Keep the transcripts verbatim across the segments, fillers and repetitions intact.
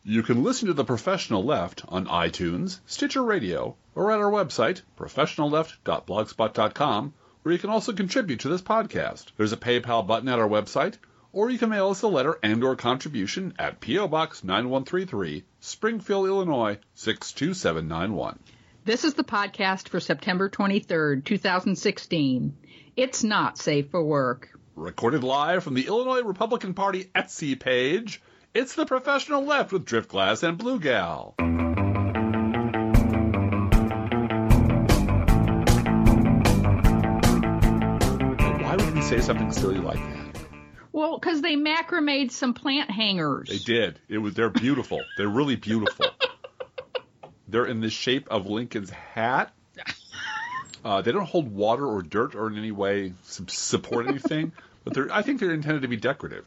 You can listen to The Professional Left on iTunes, Stitcher Radio, or at our website, professional left dot blogspot dot com, where you can also contribute to this podcast. There's a PayPal button at our website, or you can mail us a letter and or contribution at P O. Box nine one three three, Springfield, Illinois, six two seven nine one. This is the podcast for September twenty-third, two thousand sixteen. It's not safe for work. Recorded live from the Illinois Republican Party Etsy page, it's The Professional Left with Driftglass and Blue Gal. Why would we say something silly like that? Well, because they macrame'd some plant hangers. They did. It was. They're beautiful. They're really beautiful. They're in the shape of Lincoln's hat. Uh, they don't hold water or dirt or in any way support anything, but they're. I think they're intended to be decorative.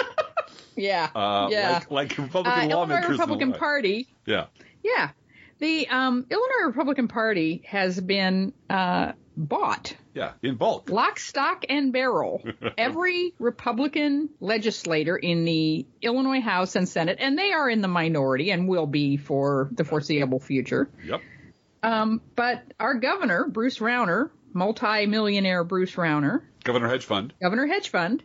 Yeah, uh, yeah. Like, like Republican uh, lawmakers. Illinois Republican Party. Yeah. Yeah. The um, Illinois Republican Party has been uh, bought. Yeah, in bulk. Lock, stock, and barrel. Every Republican legislator in the Illinois House and Senate, and they are in the minority and will be for the foreseeable future. Yep. Um, but our governor, Bruce Rauner, multi-millionaire Bruce Rauner. Governor Hedge Fund. Governor Hedge Fund.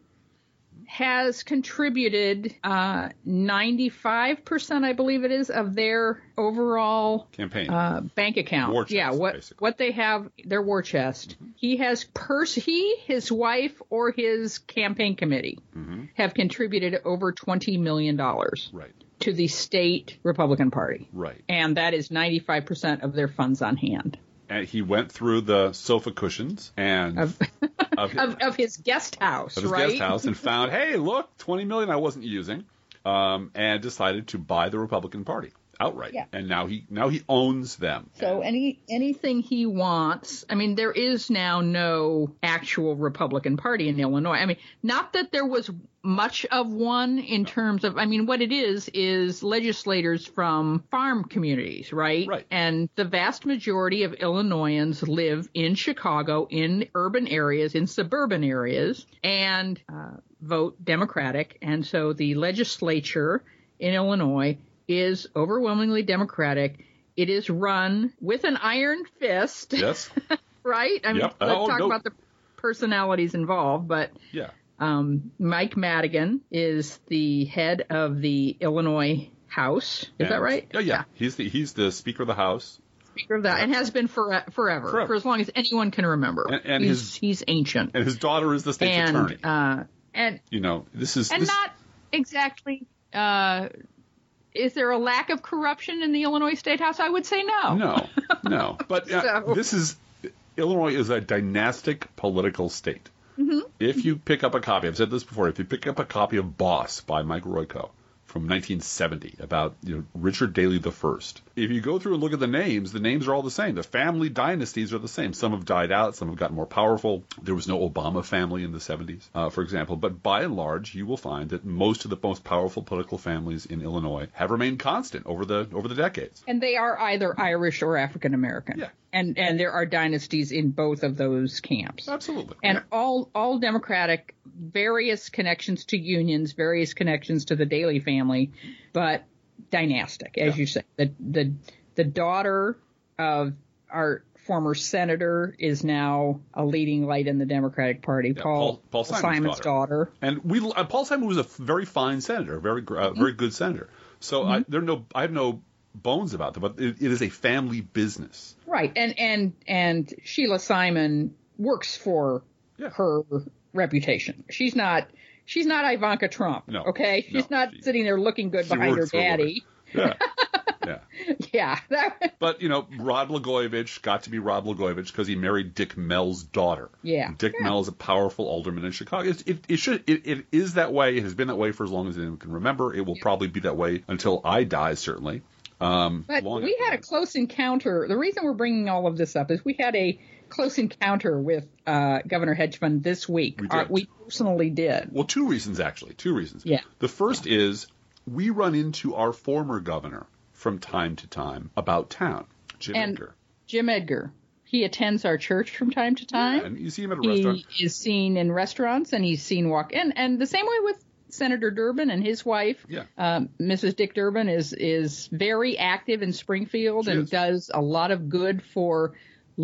Has contributed uh, ninety-five percent, I believe it is, of their overall campaign uh, bank account. War chest, yeah, what basically. what they have, their war chest. Mm-hmm. He has pers- he, his wife, or his campaign committee mm-hmm. have contributed over twenty million dollars right. to the state Republican Party. Right. And that is ninety-five percent of their funds on hand. And he went through the sofa cushions and of, of, his, of, of his guest house, of his right? guest house, and found, hey, look, twenty million I wasn't using, um, and decided to buy the Republican Party outright. Yeah. And now he now he owns them. So any anything he wants. I mean, there is now no actual Republican Party in Illinois. I mean, not that there was much of one in terms of, I mean, what it is is legislators from farm communities, right? Right. And the vast majority of Illinoisans live in Chicago, in urban areas, in suburban areas, and uh, vote Democratic. And so the legislature in Illinois is overwhelmingly Democratic. It is run with an iron fist. Yes. Right? I mean, yep. let's oh, talk no. about the personalities involved, but yeah. Um, Mike Madigan is the head of the Illinois House. Is and, that right? Yeah, yeah. He's the he's the Speaker of the House. Speaker of that, and has been for, forever, forever, for as long as anyone can remember. And, and he's, his he's ancient. And his daughter is the state's and, attorney. Uh, and you know, this is and this, not exactly. Uh, is there a lack of corruption in the Illinois State House? I would say no. No, no. But uh, so. this is Illinois is a dynastic political state. Mm-hmm. If you pick up a copy, I've said this before, if you pick up a copy of Boss by Mike Royko from nineteen seventy about you know, Richard Daley the First, if you go through and look at the names, the names are all the same. The family dynasties are the same. Some have died out. Some have gotten more powerful. There was no Obama family in the seventies, uh, for example. But by and large, you will find that most of the most powerful political families in Illinois have remained constant over the over the decades. And they are either Irish or African American. Yeah. And and there are dynasties in both of those camps. Absolutely. And yeah. all all Democratic, various connections to unions, various connections to the Daley family, but dynastic, as yeah. you say. The the the daughter of our former senator is now a leading light in the Democratic Party. Yeah, Paul, Paul, Paul Simon's, Simon's daughter. daughter. And we uh, Paul Simon was a very fine senator, very uh, very good senator. So mm-hmm. I, there no I have no bones about them, but it, it is a family business. Right. And and and Sheila Simon works for yeah. her reputation. She's not she's not Ivanka Trump. No. Okay? She's no, not she, sitting there looking good behind her daddy. Yeah. Yeah. yeah. That, but, you know, Rod Blagojevich got to be Rod Blagojevich because he married Dick Mell's daughter. Yeah. Dick yeah. Mell is a powerful alderman in Chicago. It, it, it should it, it is that way. It has been that way for as long as anyone can remember. It will yeah. probably be that way until I die, certainly. Um, but we had a close encounter. The reason we're bringing all of this up is we had a close encounter with uh, Governor Hedge Fund this week. We did. Uh, we personally did. Well, two reasons, actually. Two reasons. Yeah. The first is we run into our former governor from time to time about town, Jim and Edgar. Jim Edgar. He attends our church from time to time. Yeah, and you see him at a he restaurant. He is seen in restaurants, and he's seen walk. And, and the same way with Senator Durbin and his wife, Yeah. um, Missus Dick Durbin, is is very active in Springfield She and is. does a lot of good for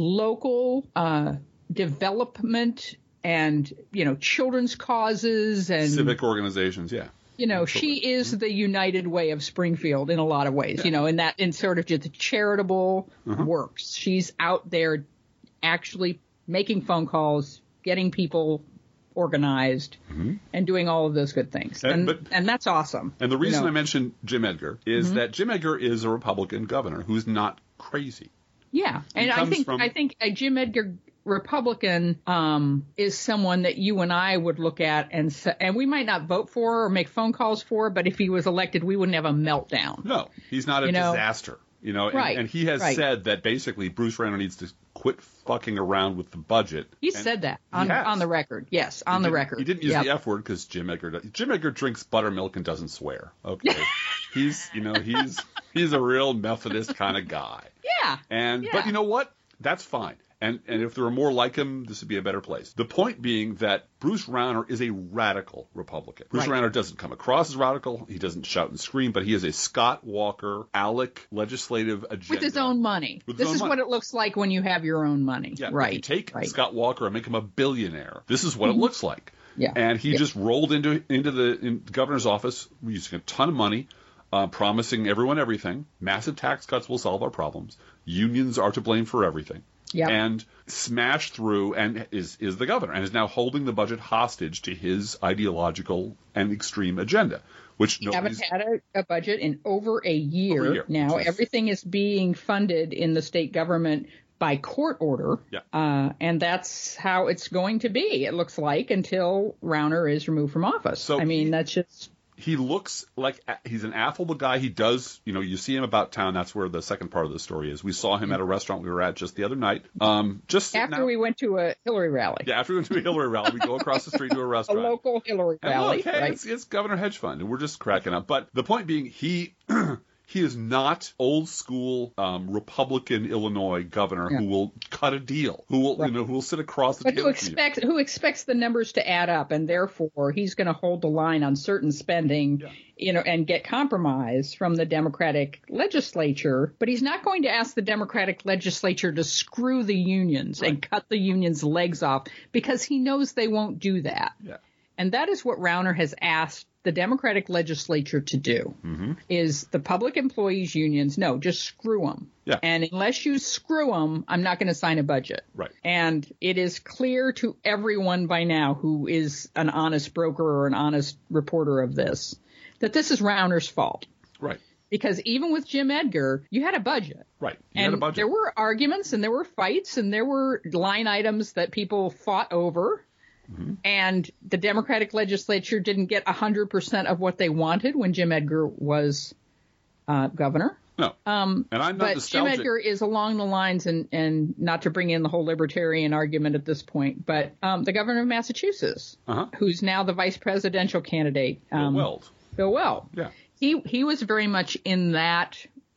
local uh, development and, you know, children's causes and Civic organizations, yeah. You know, Absolutely. she is the United Way of Springfield in a lot of ways, yeah. you know, in that in sort of just charitable uh-huh. works. She's out there actually making phone calls, getting people organized, mm-hmm. and doing all of those good things. And and, but, and that's awesome. And the reason you know? I mentioned Jim Edgar is mm-hmm. that Jim Edgar is a Republican governor who's not crazy. Yeah. And I think from, I think a Jim Edgar Republican um, is someone that you and I would look at and and we might not vote for or make phone calls for, but if he was elected, we wouldn't have a meltdown. No, he's not a you know? disaster. You know, and, right, and he has right. said that basically Bruce Rauner needs to quit fucking around with the budget. He said that on on the record. Yes, on the record. He didn't use yep. the F word because Jim Edgar does. Jim Edgar drinks buttermilk and doesn't swear. Okay, he's you know he's he's a real Methodist kind of guy. Yeah. And yeah. but you know what? That's fine. And and if there were more like him, this would be a better place. The point being that Bruce Rauner is a radical Republican. Bruce right. Rauner doesn't come across as radical. He doesn't shout and scream, but he is a Scott Walker, ALEC legislative agenda. With his own money. With this own is money. what it looks like when you have your own money. Yeah, right. If you take right. Scott Walker and make him a billionaire, this is what mm-hmm. it looks like. Yeah. And he yeah. just rolled into into the, in the governor's office using a ton of money, uh, promising everyone everything. Massive tax cuts will solve our problems. Unions are to blame for everything. Yep. And smashed through and is is the governor and is now holding the budget hostage to his ideological and extreme agenda, which we haven't had a, a budget in over a year, over a year now. is, everything is being funded in the state government by court order, yeah. uh, and that's how it's going to be, it looks like, until Rauner is removed from office. So I mean, he, that's just... He looks like he's an affable guy. He does, you know, you see him about town. That's where the second part of the story is. We saw him at a restaurant we were at just the other night. Um, just After out. we went to a Hillary rally. Yeah, after we went to a Hillary rally, we go across the street to a restaurant. A local Hillary and rally. Look, hey, right. it's, it's Governor Hedge Fund, and we're just cracking up. But the point being, he... He is not old school um, Republican Illinois governor yeah. who will cut a deal, who will right. you know who will sit across the but table. Who expects who expects the numbers to add up, and therefore he's going to hold the line on certain spending, yeah. you know, and get compromise from the Democratic legislature. But he's not going to ask the Democratic legislature to screw the unions right. and cut the unions' legs off because he knows they won't do that. Yeah. And that is what Rauner has asked the Democratic legislature to do, mm-hmm. is the public employees unions, no, just screw them. Yeah. And unless you screw them, I'm not going to sign a budget. Right. And it is clear to everyone by now who is an honest broker or an honest reporter of this, that this is Rauner's fault. Right. Because even with Jim Edgar, you had a budget. Right. You and had a budget. There were arguments and there were fights and there were line items that people fought over. Mm-hmm. And the Democratic legislature didn't get one hundred percent of what they wanted when Jim Edgar was uh, governor. No. Um, and I'm not but nostalgic. Jim Edgar is along the lines, and, and not to bring in the whole libertarian argument at this point, but um, the governor of Massachusetts, uh-huh. who's now the vice presidential candidate. Um, Bill Weld. Bill Weld. Yeah. He, he was very much in that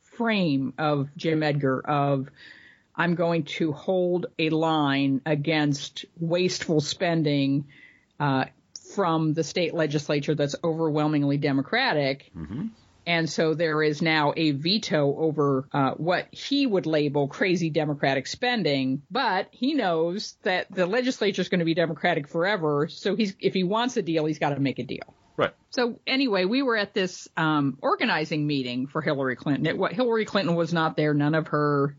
frame of Jim Edgar of, I'm going to hold a line against wasteful spending uh, from the state legislature that's overwhelmingly Democratic. Mm-hmm. And so there is now a veto over uh, what he would label crazy Democratic spending. But he knows that the legislature is going to be Democratic forever. So he's if he wants a deal, he's got to make a deal. Right. So anyway, we were at this um, organizing meeting for Hillary Clinton. It, what, Hillary Clinton was not there. None of her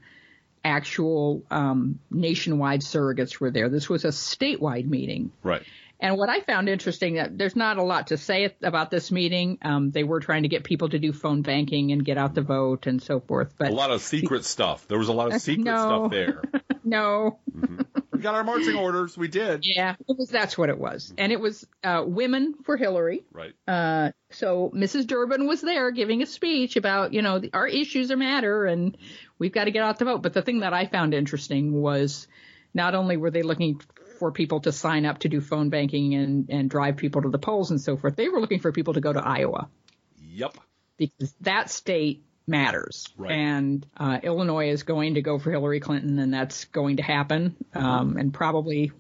actual um, nationwide surrogates were there. This was a statewide meeting. Right. And what I found interesting, that there's not a lot to say about this meeting. Um, they were trying to get people to do phone banking and get out the vote and so forth. But a lot of secret stuff. There was a lot of secret no. stuff there. no. Mm-hmm. We got our marching orders. We did. Yeah, it was, that's what it was. And it was uh, Women for Hillary. Right. Uh, so Missus Durbin was there giving a speech about, you know, the, our issues are matter and we've got to get out the vote. But the thing that I found interesting was not only were they looking for people to sign up to do phone banking and, and drive people to the polls and so forth, they were looking for people to go to Iowa. Yep. Because that state matters. Right. And uh, Illinois is going to go for Hillary Clinton, and that's going to happen, Mm-hmm. um, and probably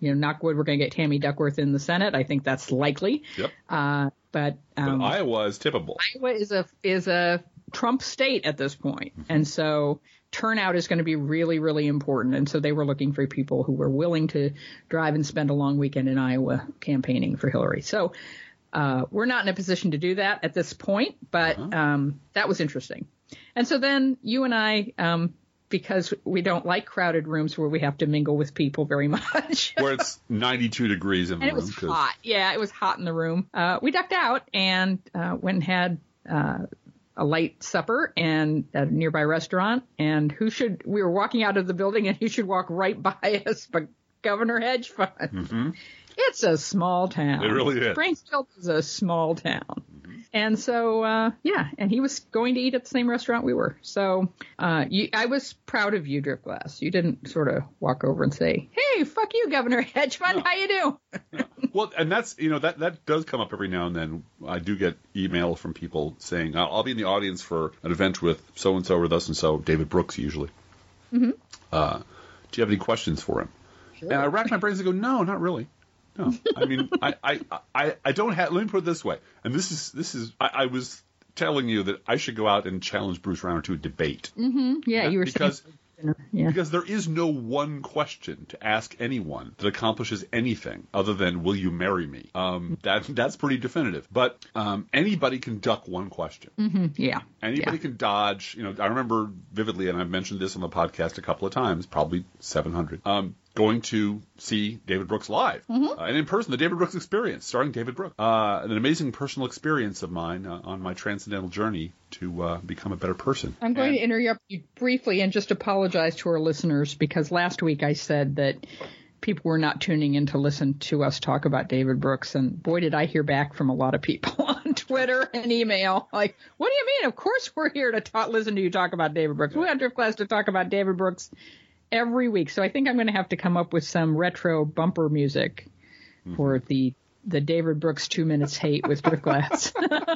you know, knock wood, we're going to get Tammy Duckworth in the Senate. I think that's likely. Yep. Uh, but, um, but Iowa is tippable. Iowa is a is a Trump state at this point. Mm-hmm. And so turnout is going to be really, really important. And so they were looking for people who were willing to drive and spend a long weekend in Iowa campaigning for Hillary. So uh, we're not in a position to do that at this point, but uh-huh. um, that was interesting. And so then you and I, um, because we don't like crowded rooms where we have to mingle with people very much. Where it's ninety-two degrees in the and room. And it was hot. Yeah, it was hot in the room. Uh, we ducked out and uh, went and had uh, a light supper and at a nearby restaurant. And who should we were walking out of the building and who should walk right by us but Governor Hedge Fund. Mm-hmm. It's a small town. It really is. Springfield is a small town. Mm-hmm. And so, uh, yeah, and he was going to eat at the same restaurant we were. So uh, you, I was proud of you, Driftglass. You didn't sort of walk over and say, hey, fuck you, Governor Hedge Fund. No. How you doing? No. Well, and that's, you know, that, that does come up every now and then. I do get email from people saying, I'll, I'll be in the audience for an event with so-and-so or thus-and-so, David Brooks usually. Mm-hmm. Uh, do you have any questions for him? Sure. And I rack my brains and go, no, not really. No, I mean, I, I, I, I don't have, let me put it this way. And this is, this is, I, I was telling you that I should go out and challenge Bruce Rauner to a debate. Mm-hmm. Yeah, you were because, saying. Yeah. Because there is no one question to ask anyone that accomplishes anything other than, will you marry me? Um, that, that's pretty definitive. But um, anybody can duck one question. Mm-hmm. Yeah. Anybody yeah. can dodge. You know, I remember vividly, and I've mentioned this on the podcast a couple of times, probably seven hundred. Um, going to see David Brooks live. Mm-hmm. Uh, and in person, the David Brooks Experience, starring David Brooks. Uh, an amazing personal experience of mine uh, on my transcendental journey to uh, become a better person. I'm going and, to interrupt you briefly and just apologize to our listeners, because last week I said that people were not tuning in to listen to us talk about David Brooks. And boy, did I hear back from a lot of people on Twitter and email. Like, what do you mean? Of course we're here to talk, listen to you talk about David Brooks. Yeah. We got Driftglass to talk about David Brooks every week. So I think I'm going to have to come up with some retro bumper music mm-hmm. for the the David Brooks two minutes hate with Driftglass.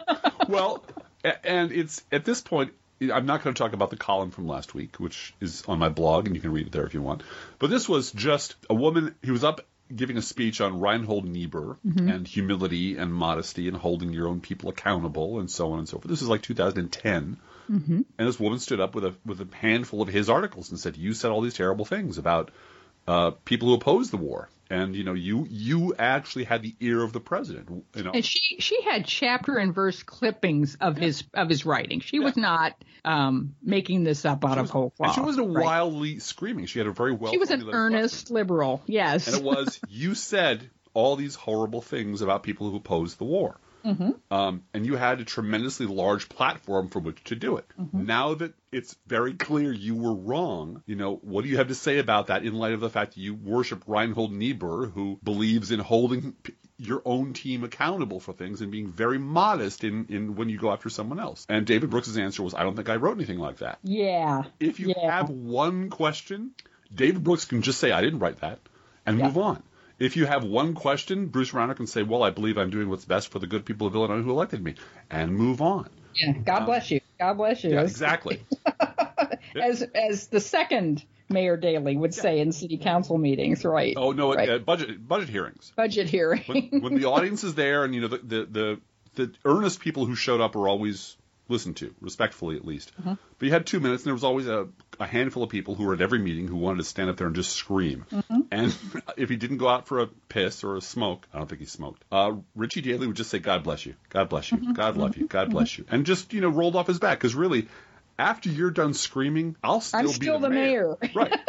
Well, and it's at this point, I'm not going to talk about the column from last week, which is on my blog, and you can read it there if you want. But this was just a woman. He was up giving a speech on Reinhold Niebuhr mm-hmm. and humility and modesty and holding your own people accountable and so on and so forth. This is like two thousand ten. Mm-hmm. And this woman stood up with a with a handful of his articles and said, you said all these terrible things about uh, people who oppose the war. And, you know, you you actually had the ear of the president. You know. And she she had chapter and verse clippings of yeah. his of his writing. She yeah. was not um, making this up out she of was, whole cloth. And she wasn't right? wildly screaming. She had a very well. She was an earnest question. liberal, yes. And it was, you said all these horrible things about people who opposed the war. Mm-hmm. Um, and you had a tremendously large platform from which to do it. Mm-hmm. Now that it's very clear you were wrong, you know, what do you have to say about that in light of the fact that you worship Reinhold Niebuhr, who believes in holding p- your own team accountable for things and being very modest in, in when you go after someone else? And David Brooks' answer was, I don't think I wrote anything like that. Yeah. If you yeah. have one question, David Brooks can just say, I didn't write that, and yeah. move on. If you have one question, Bruce Rauner can say, well, I believe I'm doing what's best for the good people of Illinois who elected me, and move on. Yeah, God um, bless you. God bless you. Yeah, exactly. as as the second Mayor Daley would yeah. say in city council meetings, right? Oh, no, right. Uh, budget budget hearings. Budget hearings. When, when the audience is there and, you know, the, the, the, the earnest people who showed up are always listened to, respectfully at least. Uh-huh. But you had two minutes, and there was always a, a handful of people who were at every meeting who wanted to stand up there and just scream. Uh-huh. And if he didn't go out for a piss or a smoke, I don't think he smoked, uh, Richie Daley would just say, God bless you, God bless you, uh-huh. God love you, God bless you. And just, you know, rolled off his back. Because really, after you're done screaming, I'll still I'm be still the, the mayor. mayor. Right.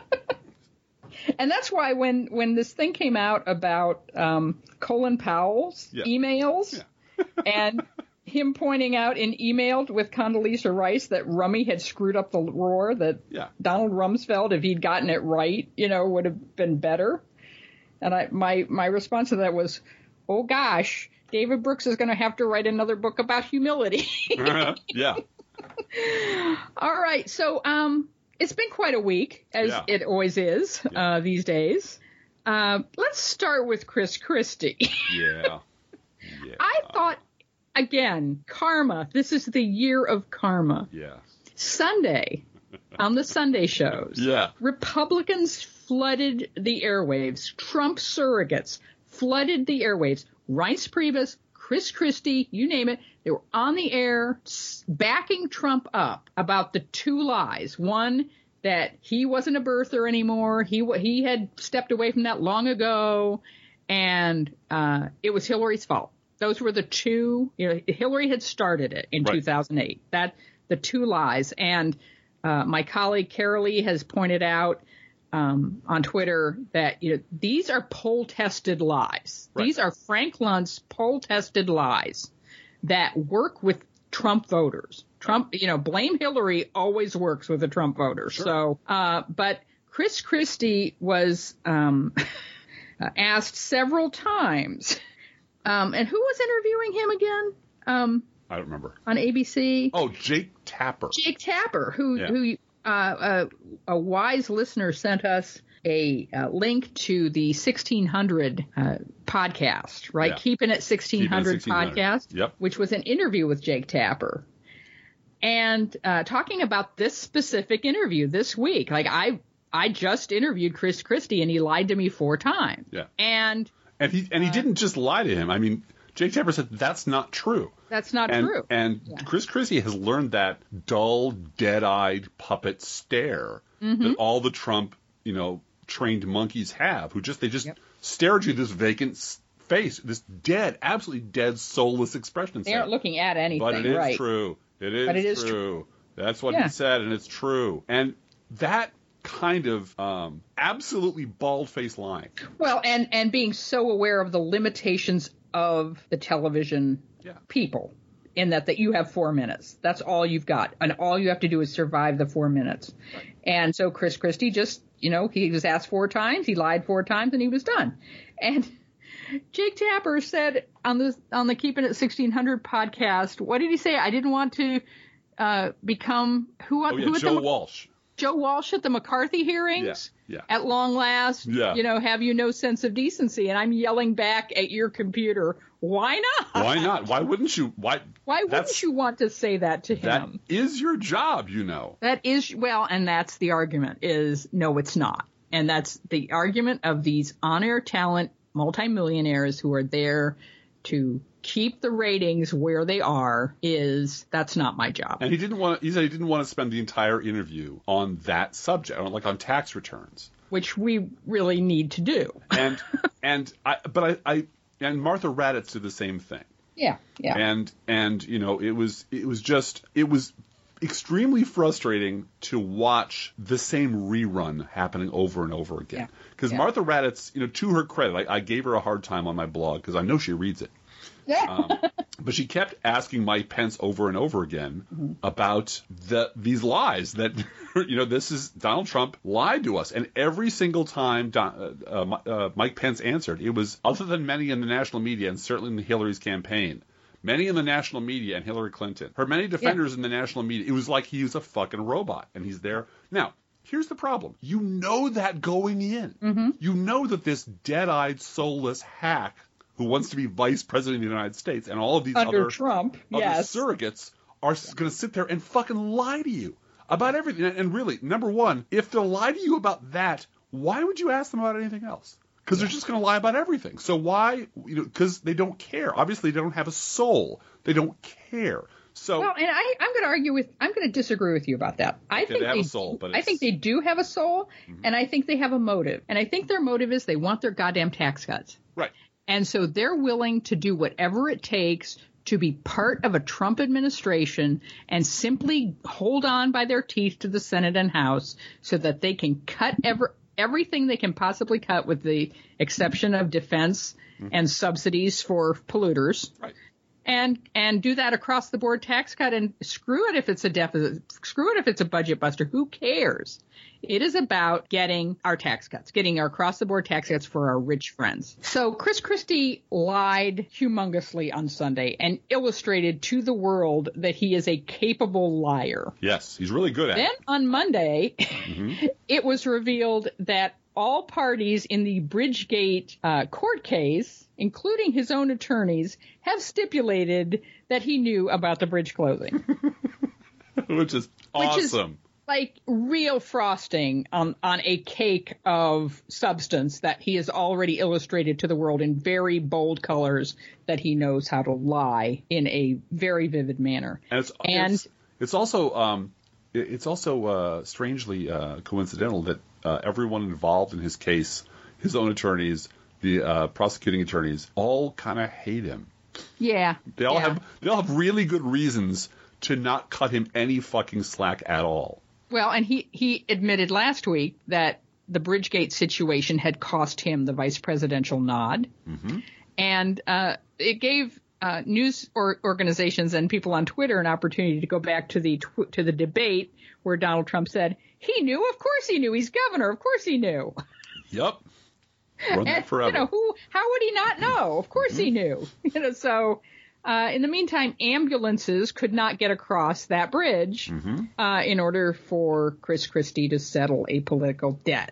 And that's why when, when this thing came out about um, Colin Powell's yeah. emails yeah. and him pointing out in email with Condoleezza Rice that Rummy had screwed up the roar, that yeah. Donald Rumsfeld, if he'd gotten it right, you know, would have been better. And I, my, my response to that was, oh gosh, David Brooks is going to have to write another book about humility. uh-huh. Yeah. All right. So, um, it's been quite a week, as yeah. it always is, yeah. uh, these days. Uh, let's start with Chris Christie. yeah. yeah. I thought, again, karma. This is the year of karma. Yeah. Sunday, on the Sunday shows. Yeah. Republicans flooded the airwaves. Trump surrogates flooded the airwaves. Reince Priebus, Chris Christie, you name it. They were on the air backing Trump up about the two lies. One, that he wasn't a birther anymore. He he had stepped away from that long ago, and uh, it was Hillary's fault. Those were the two. You know, Hillary had started it in right. two thousand eight. That the two lies, and uh, my colleague Carolee has pointed out um, on Twitter that you know these are poll-tested lies. Right. These are Frank Luntz poll-tested lies that work with Trump voters. Trump, you know, blame Hillary always works with the Trump voters. Sure. So, uh, but Chris Christie was um, asked several times. Um, and who was interviewing him again? Um, I don't remember. On A B C? Oh, Jake Tapper. Jake Tapper, who, yeah. who uh, uh, a wise listener sent us a uh, link to the sixteen hundred uh, podcast, right? Yeah. Keeping It sixteen hundred podcast, yep. which was an interview with Jake Tapper. And uh, talking about this specific interview this week, like I, I just interviewed Chris Christie, and he lied to me four times. Yeah, and and he and he uh, didn't just lie to him. I mean, Jake Tapper said that's not true. That's not and, true. And yeah. Chris Christie has learned that dull, dead-eyed puppet stare mm-hmm. that all the Trump, you know, trained monkeys have, who just they just yep. stare at you this vacant face, this dead, absolutely dead, soulless expression. They aren't looking at anything, but it is right? true. It is, but it is true. true. That's what yeah. he said, and it's true. And that kind of um, absolutely bald-faced lying. Well, and, and being so aware of the limitations of the television yeah. people, in that, that you have four minutes. That's all you've got. And all you have to do is survive the four minutes. Right. And so Chris Christie just, you know, he was asked four times, he lied four times, and he was done. And Jake Tapper said on the on the Keeping It sixteen hundred podcast, what did he say? I didn't want to uh, become who? Oh, yeah, who Joe the, Walsh. Joe Walsh at the McCarthy hearings. Yeah, yeah. At long last, yeah. you know, have you no sense of decency? And I'm yelling back at your computer, why not? Why not? Why wouldn't you? Why? Why wouldn't you want to say that to him? That is your job, you know. That is, well, and that's the argument is, no, it's not. And that's the argument of these on-air talent multimillionaires who are there to keep the ratings where they are, is that's not my job. And he didn't want to, he said he didn't want to spend the entire interview on that subject, like on tax returns. Which we really need to do. And, and I, but I, I, and Martha Raddatz did the same thing. Yeah, yeah. And, and, you know, it was, it was just, it was extremely frustrating to watch the same rerun happening over and over again. Because yeah. yeah. Martha Raddatz, you know, to her credit, I, I gave her a hard time on my blog because I know she reads it. um, but she kept asking Mike Pence over and over again mm-hmm. about the these lies that, you know, this is Donald Trump lied to us. And every single time Don, uh, uh, Mike Pence answered, it was, other than many in the national media and certainly in Hillary's campaign, many in the national media and Hillary Clinton, her many defenders yeah. in the national media, it was like he was a fucking robot and he's there. Now, here's the problem. You know that going in. Mm-hmm. You know that this dead-eyed, soulless hack who wants to be vice president of the United States and all of these Under other, Trump, other yes. surrogates are yeah. going to sit there and fucking lie to you about everything. And really, number one, if they'll lie to you about that, why would you ask them about anything else? Because yeah. they're just going to lie about everything. So why? You know, because they don't care. Obviously, they don't have a soul. They don't care. So well, and I, I'm going to argue with. I'm going to disagree with you about that. I okay, think they have they, a soul, but I think they do have a soul, mm-hmm. and I think they have a motive. And I think their motive is they want their goddamn tax cuts. Right. And so they're willing to do whatever it takes to be part of a Trump administration and simply hold on by their teeth to the Senate and House so that they can cut every, everything they can possibly cut, with the exception of defense mm-hmm. and subsidies for polluters. Right. And and do that across the board tax cut, and screw it if it's a deficit, screw it if it's a budget buster. Who cares? It is about getting our tax cuts, getting our across the board tax cuts for our rich friends. So Chris Christie lied humongously on Sunday and illustrated to the world that he is a capable liar. Yes, he's really good at then it. Then on Monday, mm-hmm. it was revealed that all parties in the Bridgegate uh, court case, including his own attorneys, have stipulated that he knew about the bridge closing. Which is awesome. like real frosting on, on a cake of substance that he has already illustrated to the world in very bold colors that he knows how to lie in a very vivid manner. And it's, and, it's, it's also um, it's also uh, strangely uh, coincidental that uh, everyone involved in his case, his own attorneys, the uh, prosecuting attorneys, all kind of hate him. Yeah. They all yeah. have they all have really good reasons to not cut him any fucking slack at all. Well, and he, he admitted last week that the Bridgegate situation had cost him the vice presidential nod. Mm-hmm. And uh, it gave uh, news or organizations and people on Twitter an opportunity to go back to the tw- to the debate where Donald Trump said, he knew, of course he knew, he's governor, of course he knew. Yep. Run that and, forever. You know, who? How would he not know? Of course mm-hmm. he knew. You know, so uh, in the meantime, ambulances could not get across that bridge mm-hmm. uh, in order for Chris Christie to settle a political debt.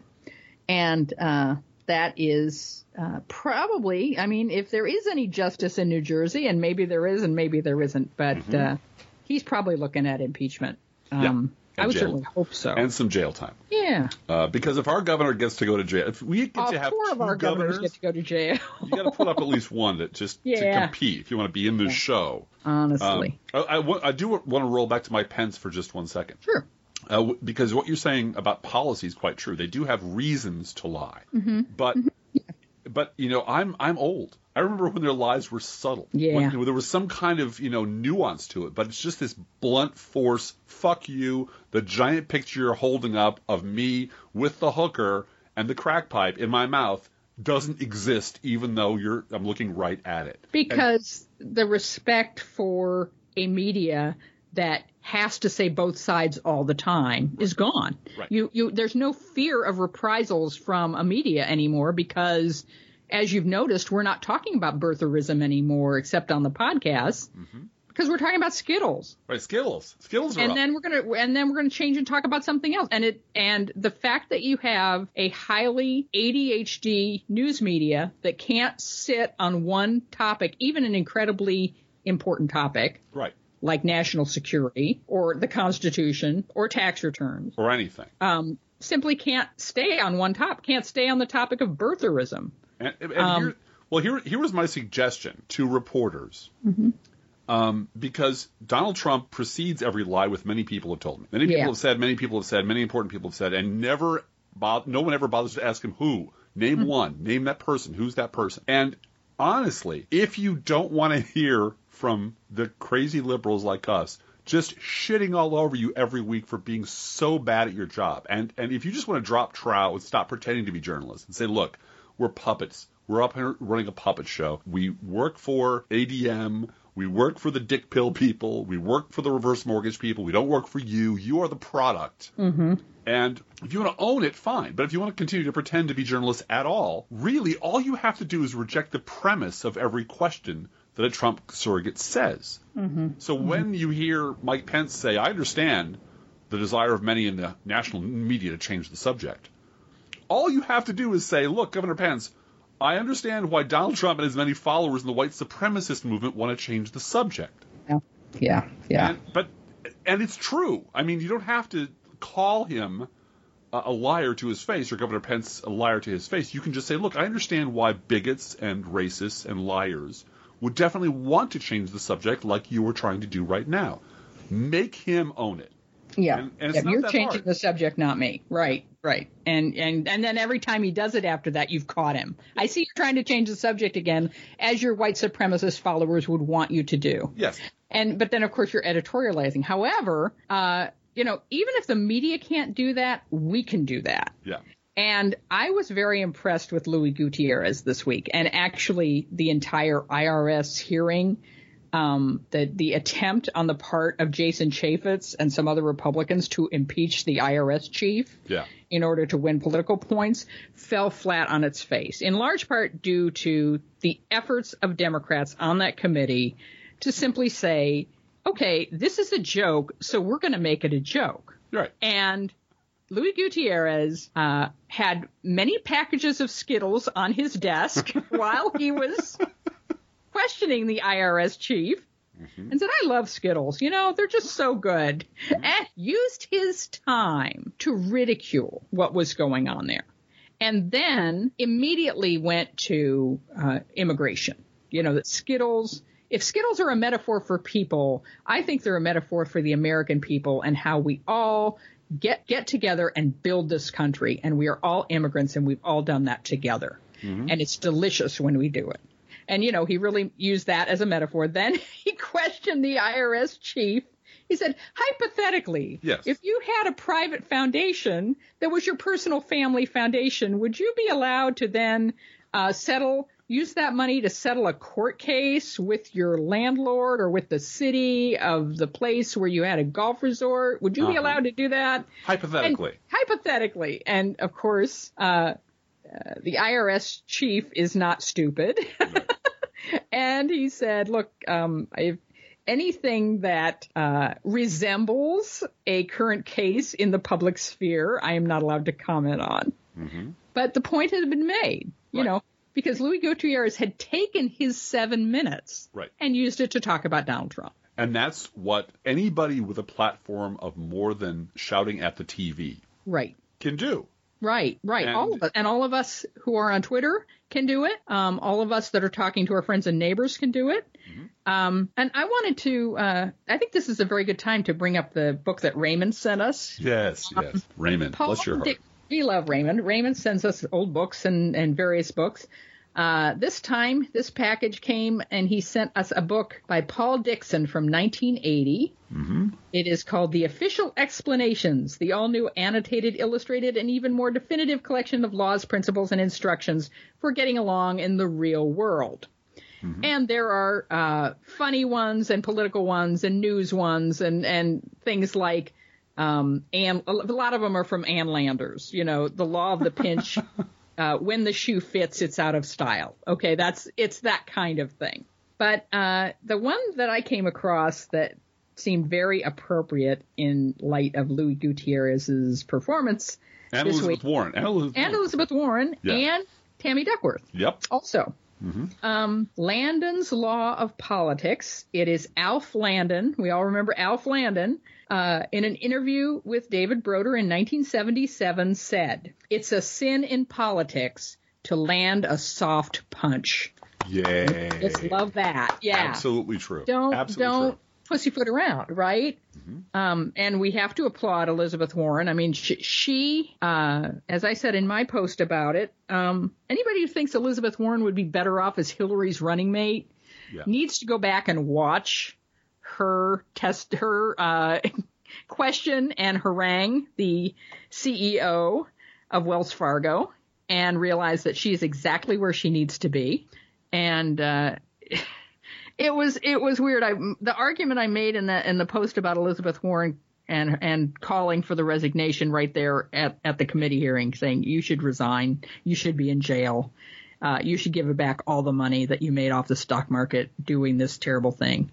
And uh, that is uh, probably, I mean, if there is any justice in New Jersey, and maybe there is and maybe there isn't, but mm-hmm. uh, he's probably looking at impeachment. Um, yeah. I would jail. certainly hope so. And some jail time. Yeah. Uh, because if our governor gets to go to jail, if we get All to have four two of our governors, governors get to go to jail. you got to put up at least one that just yeah. to compete if you want to be in the yeah. show. Honestly. Um, I, I, I do want to roll back to Mike Pence for just one second. Sure. Uh, because what you're saying about policy is quite true. They do have reasons to lie. Mm-hmm. But, mm-hmm. Yeah. but you know, I'm I'm old. I remember when their lies were subtle. Yeah. When, you know, there was some kind of, you know, nuance to it, but it's just this blunt force, fuck you, the giant picture you're holding up of me with the hooker and the crack pipe in my mouth doesn't exist, even though you're I'm looking right at it. Because and, the respect for a media that has to say both sides all the time is gone. Right. You you there's no fear of reprisals from a media anymore because, as you've noticed, we're not talking about birtherism anymore, except on the podcast, mm-hmm. because we're talking about Skittles. Right, Skittles. Skittles are and up. then we're gonna and then we're gonna change and talk about something else. And it and the fact that you have a highly A D H D news media that can't sit on one topic, even an incredibly important topic, right, like national security or the Constitution or tax returns or anything, um, simply can't stay on one topic. Can't stay on the topic of birtherism. And, and um, here, well, here, here was my suggestion to reporters, mm-hmm. um, because Donald Trump precedes every lie with many people have told me. Many people yeah. have said, many people have said, many important people have said, and never, bo- no one ever bothers to ask him who. Name mm-hmm. one. Name that person. Who's that person? And honestly, if you don't want to hear from the crazy liberals like us, just shitting all over you every week for being so bad at your job, and and if you just want to drop trout and stop pretending to be journalists and say, look, we're puppets. We're up here running a puppet show. We work for A D M. We work for the dick pill people. We work for the reverse mortgage people. We don't work for you. You are the product. Mm-hmm. And if you want to own it, fine. But if you want to continue to pretend to be journalists at all, really all you have to do is reject the premise of every question that a Trump surrogate says. Mm-hmm. So mm-hmm. when you hear Mike Pence say, I understand the desire of many in the national media to change the subject, all you have to do is say, look, Governor Pence, I understand why Donald Trump and his many followers in the white supremacist movement want to change the subject. Yeah, yeah, yeah. And, but and it's true. I mean, you don't have to call him a, a liar to his face or Governor Pence a liar to his face. You can just say, look, I understand why bigots and racists and liars would definitely want to change the subject like you were trying to do right now. Make him own it. Yeah, and, and yeah you're changing hard. the subject, not me. Right, right. And and and then every time he does it after that, you've caught him. I see you're trying to change the subject again, as your white supremacist followers would want you to do. Yes. And but then, of course, you're editorializing. However, uh, you know, even if the media can't do that, we can do that. Yeah. And I was very impressed with Louis Gutierrez this week, and actually the entire I R S hearing. Um, the, the attempt on the part of Jason Chaffetz and some other Republicans to impeach the I R S chief yeah. in order to win political points fell flat on its face, in large part due to the efforts of Democrats on that committee to simply say, OK, this is a joke, so we're going to make it a joke. Right. And Louis Gutierrez uh, had many packages of Skittles on his desk while he was questioning the I R S chief, mm-hmm. and said, I love Skittles. You know, they're just so good. Mm-hmm. And used his time to ridicule what was going on there. And then immediately went to uh, immigration. You know, that Skittles, if Skittles are a metaphor for people, I think they're a metaphor for the American people and how we all get get together and build this country. And we are all immigrants and we've all done that together. Mm-hmm. And it's delicious when we do it. And, you know, he really used that as a metaphor. Then he questioned the I R S chief. He said, hypothetically, yes. if you had a private foundation that was your personal family foundation, would you be allowed to then uh, settle, use that money to settle a court case with your landlord or with the city of the place where you had a golf resort? Would you uh-huh. be allowed to do that? Hypothetically. And, hypothetically. And, of course, uh, uh, the I R S chief is not stupid. Right. And he said, look, um, I've anything that uh, resembles a current case in the public sphere, I am not allowed to comment on. Mm-hmm. But the point has been made, you right. know, because Louis Gutierrez had taken his seven minutes right. and used it to talk about Donald Trump. And that's what anybody with a platform of more than shouting at the T V right. can do. Right, right. And, all of us, and all of us who are on Twitter can do it. Um, all of us that are talking to our friends and neighbors can do it. Mm-hmm. Um, and I wanted to, uh, I think this is a very good time to bring up the book that Raymond sent us. Yes, um, yes. Raymond, Paul bless your heart. Dick, we love Raymond. Raymond sends us old books and, and various books. Uh, this time, this package came and he sent us a book by Paul Dixon from nineteen eighty. Mm-hmm. It is called The Official Explanations, the all-new annotated, illustrated, and even more definitive collection of laws, principles, and instructions for getting along in the real world. Mm-hmm. And there are uh, funny ones and political ones and news ones and, and things like, um, and a lot of them are from Ann Landers, you know, the law of the pinch. Uh, when the shoe fits, it's out of style. Okay, that's it's that kind of thing. But uh, the one that I came across that seemed very appropriate in light of Louis Gutierrez's performance and this Elizabeth week, Warren, and Elizabeth, and Elizabeth Warren, yeah. and Tammy Duckworth. Yep. Also, mm-hmm. um, Landon's Law of Politics. It is Alf Landon. We all remember Alf Landon. Uh, in an interview with David Broder in nineteen seventy-seven said, it's a sin in politics to land a soft punch. Yay. Just love that. Yeah. Absolutely true. Don't, Absolutely don't true. pussyfoot around, right? Mm-hmm. Um, and we have to applaud Elizabeth Warren. I mean, she, she uh, as I said in my post about it, um, anybody who thinks Elizabeth Warren would be better off as Hillary's running mate yeah. needs to go back and watch her test, her uh, question and harangue the C E O of Wells Fargo and realize that she's exactly where she needs to be. And uh, it was it was weird. I, the argument I made in the in the post about Elizabeth Warren and and calling for the resignation right there at, at the committee hearing, saying you should resign, you should be in jail. Uh, you should give back all the money that you made off the stock market doing this terrible thing.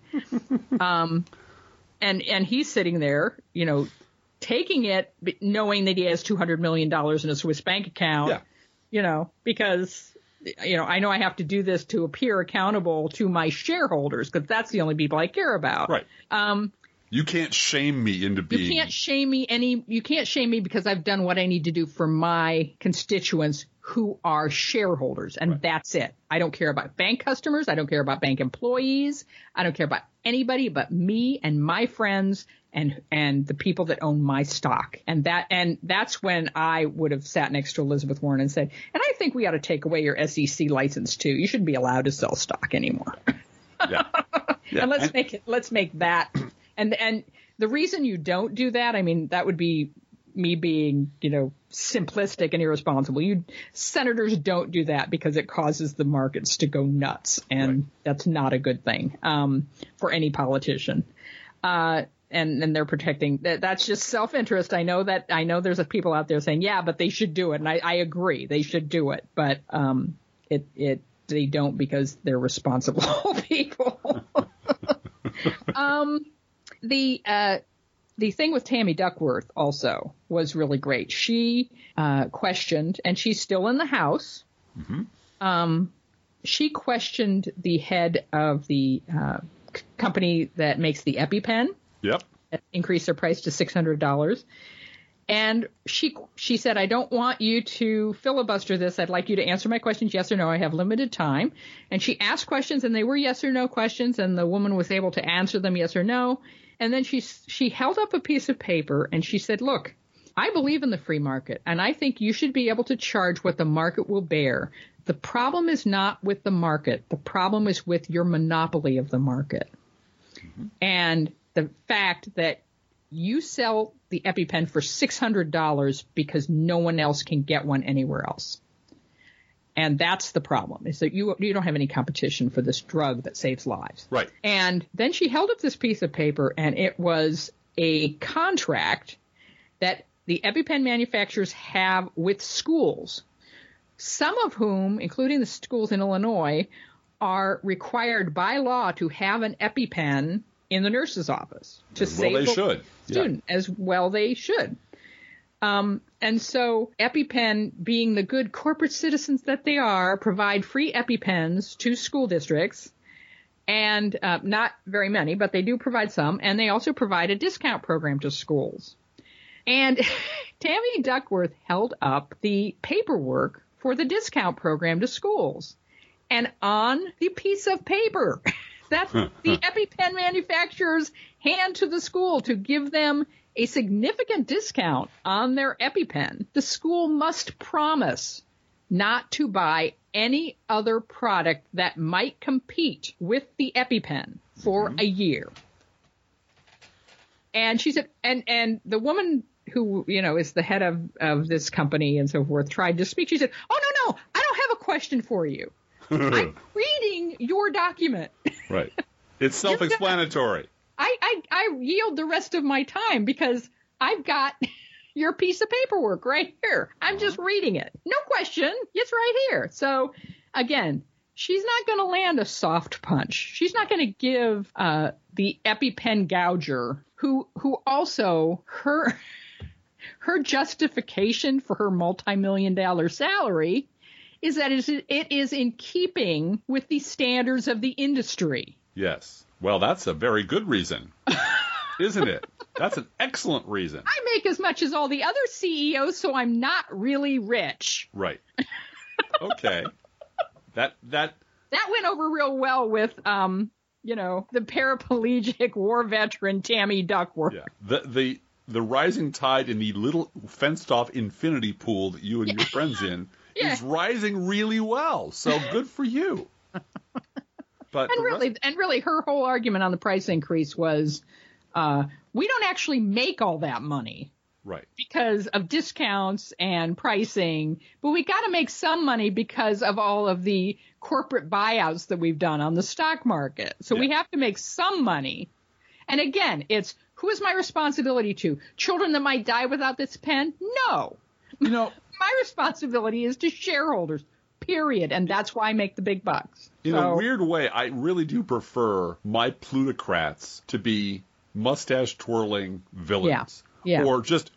um, and and he's sitting there, you know, taking it, knowing that he has two hundred million dollars in a Swiss bank account, yeah. you know, because, you know, I know I have to do this to appear accountable to my shareholders because that's the only people I care about. Right. Um, you can't shame me into being. You can't shame me any. You can't shame me because I've done what I need to do for my constituents who are shareholders, and right. that's it. I don't care about bank customers. I don't care about bank employees. I don't care about anybody but me and my friends and and the people that own my stock. And that and that's when I would have sat next to Elizabeth Warren and said, and I think we ought to take away your S E C license too. You shouldn't be allowed to sell stock anymore. Yeah. Yeah. And let's and- make it. Let's make that. And and the reason you don't do that, I mean, that would be me being, you know, simplistic and irresponsible. You senators don't do that because it causes the markets to go nuts, and right. that's not a good thing um, for any politician. Uh, and and they're protecting that. That's just self-interest. I know that. I know there's a people out there saying, yeah, but they should do it, and I, I agree, they should do it, but um, it it they don't because they're responsible people. um. The uh, the thing with Tammy Duckworth also was really great. She uh, questioned, and she's still in the House. Mm-hmm. Um, she questioned the head of the uh, c- company that makes the EpiPen. Yep. Increased their price to six hundred dollars. And she she said, I don't want you to filibuster this. I'd like you to answer my questions yes or no. I have limited time. And she asked questions, and they were yes or no questions, and the woman was able to answer them yes or no. And then she she held up a piece of paper, and she said, look, I believe in the free market, and I think you should be able to charge what the market will bear. The problem is not with the market. The problem is with your monopoly of the market. Mm-hmm. And the fact that you sell the EpiPen for six hundred dollars because no one else can get one anywhere else. And that's the problem, is that you you don't have any competition for this drug that saves lives. Right. And then she held up this piece of paper, and it was a contract that the EpiPen manufacturers have with schools, some of whom, including the schools in Illinois, are required by law to have an EpiPen in the nurse's office to as save well they the should. student, yeah. As well they should. Um, and so EpiPen, being the good corporate citizens that they are, provide free EpiPens to school districts, and uh, not very many, but they do provide some, and they also provide a discount program to schools. And Tammy Duckworth held up the paperwork for the discount program to schools. And on the piece of paper that the EpiPen manufacturers hand to the school to give them a significant discount on their EpiPen, the school must promise not to buy any other product that might compete with the EpiPen for mm-hmm. a year. And she said, and, and the woman who, you know, is the head of, of this company and so forth tried to speak. She said, oh, no, no, I don't have a question for you. I'm reading your document. Right. It's self-explanatory. I, I, I yield the rest of my time because I've got your piece of paperwork right here. I'm uh-huh. just reading it. No question. It's right here. So, again, she's not going to land a soft punch. She's not going to give uh, the EpiPen gouger, who who also her her justification for her multi-million dollar salary is that it is in keeping with the standards of the industry. Yes. Well, that's a very good reason, isn't it? That's an excellent reason. I make as much as all the other C E Os, so I'm not really rich. Right. Okay. that that that went over real well with, um, you know, the paraplegic war veteran Tammy Duckworth. Yeah. The the the rising tide in the little fenced-off infinity pool that you and your friends in. Yeah. Is rising really well, so good for you. But and really, rest... and really, her whole argument on the price increase was, uh, we don't actually make all that money, right? Because of discounts and pricing, but we got to make some money because of all of the corporate buyouts that we've done on the stock market. So yeah. we have to make some money. And again, it's who is my responsibility to? Children that might die without this pen? No. You know. My responsibility is to shareholders, period, and that's why I make the big bucks. In so, a weird way, I really do prefer my plutocrats to be mustache-twirling villains. Yeah, yeah. Or just,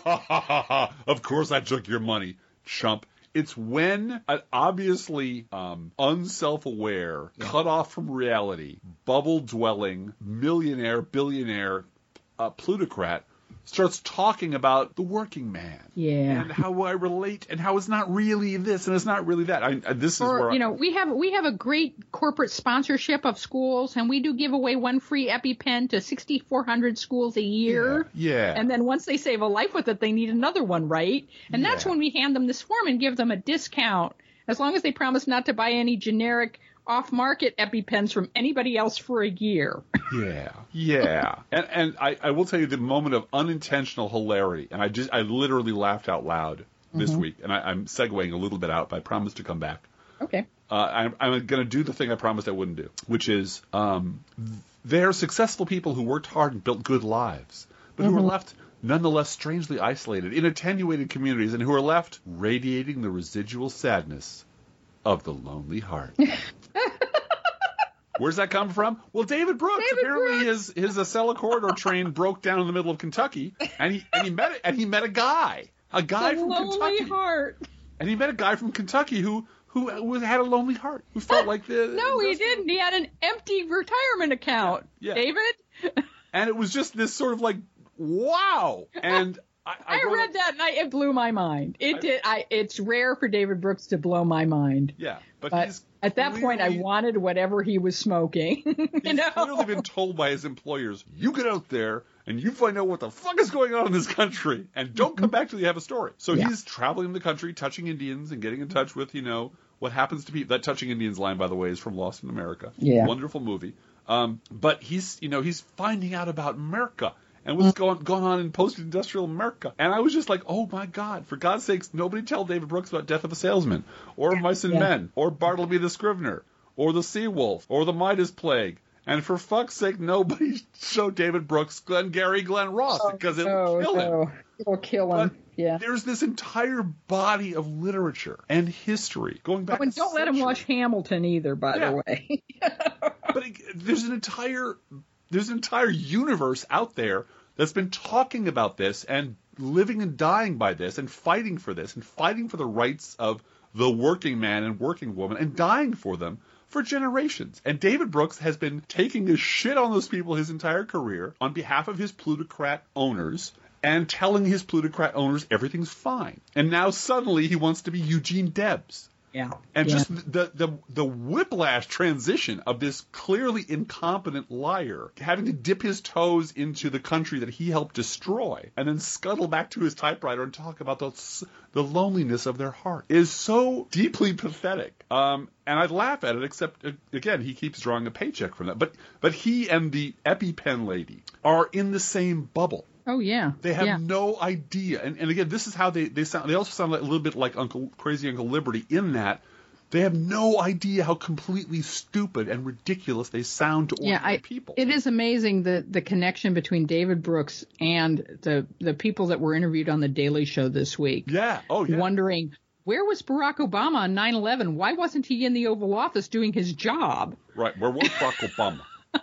of course I took your money, chump. It's when an obviously um, unself-aware, yeah. cut off from reality, bubble-dwelling, millionaire, billionaire uh, plutocrat starts talking about the working man, yeah, and how I relate, and how it's not really this, and it's not really that. I, I, this or, is where you I, know we have we have a great corporate sponsorship of schools, and we do give away one free EpiPen to sixty-four hundred schools a year. Yeah, yeah. And then once they save a life with it, they need another one, right? And yeah. that's when we hand them this form and give them a discount, as long as they promise not to buy any generic off-market EpiPens from anybody else for a year. Yeah, yeah. And and I, I will tell you the moment of unintentional hilarity, and I just I literally laughed out loud this mm-hmm. week, and I, I'm segueing a little bit out, but I promise to come back. Okay. Uh, I'm, I'm going to do the thing I promised I wouldn't do, which is um, they're successful people who worked hard and built good lives, but mm-hmm. who are left nonetheless strangely isolated in attenuated communities, and who are left radiating the residual sadness of the lonely heart. Where's that come from? Well, David Brooks. David Apparently, Brooks. his his Acela corridor train broke down in the middle of Kentucky, and he and he met and he met a guy, a guy the from lonely Kentucky, heart. and he met a guy from Kentucky who who, who had a lonely heart, who felt like the no, he didn't. He had an empty retirement account, yeah, yeah. David. And it was just this sort of like, wow. And I, I, I read that and I, it blew my mind. It I, did. I. It's rare for David Brooks to blow my mind. Yeah, but, but he's at that clearly, point, I wanted whatever he was smoking. you he's know? clearly been told by his employers, you get out there and you find out what the fuck is going on in this country, and don't come back till you have a story. So yeah. he's traveling the country, touching Indians and getting in touch with, you know, what happens to people. That touching Indians line, by the way, is from Lost in America. Yeah. Wonderful movie. Um, but he's, you know, he's finding out about America and what's going, going on in post-industrial America. And I was just like, oh, my God, for God's sakes, nobody tell David Brooks about Death of a Salesman or Mice and yeah. Men or Bartleby the Scrivener or the Sea Wolf or the Midas Plague. And for fuck's sake, nobody show David Brooks Glengarry Glen Ross oh, because it'll no, kill no. him. It'll kill him. But yeah. There's this entire body of literature and history going back. Oh, and don't let him watch Hamilton either, by yeah. the way. But it, there's an entire there's an entire universe out there that's been talking about this and living and dying by this and fighting for this and fighting for the rights of the working man and working woman and dying for them for generations. And David Brooks has been taking his shit on those people his entire career on behalf of his plutocrat owners and telling his plutocrat owners everything's fine. And now suddenly he wants to be Eugene Debs. Yeah. And yeah. just the, the the whiplash transition of this clearly incompetent liar having to dip his toes into the country that he helped destroy and then scuttle back to his typewriter and talk about the, the loneliness of their heart is so deeply pathetic. Um, and I laugh at it, except, again, he keeps drawing a paycheck from that. But, but he and the EpiPen lady are in the same bubble. Oh, yeah. They have yeah. no idea. And, and again, this is how they, they sound. They also sound like, a little bit like Uncle Crazy Uncle Liberty in that they have no idea how completely stupid and ridiculous they sound to ordinary yeah, I, people. It is amazing the, the connection between David Brooks and the, the people that were interviewed on The Daily Show this week. Yeah. Oh, yeah. Wondering, where was Barack Obama on nine eleven? Why wasn't he in the Oval Office doing his job? Right. Where was Barack Obama?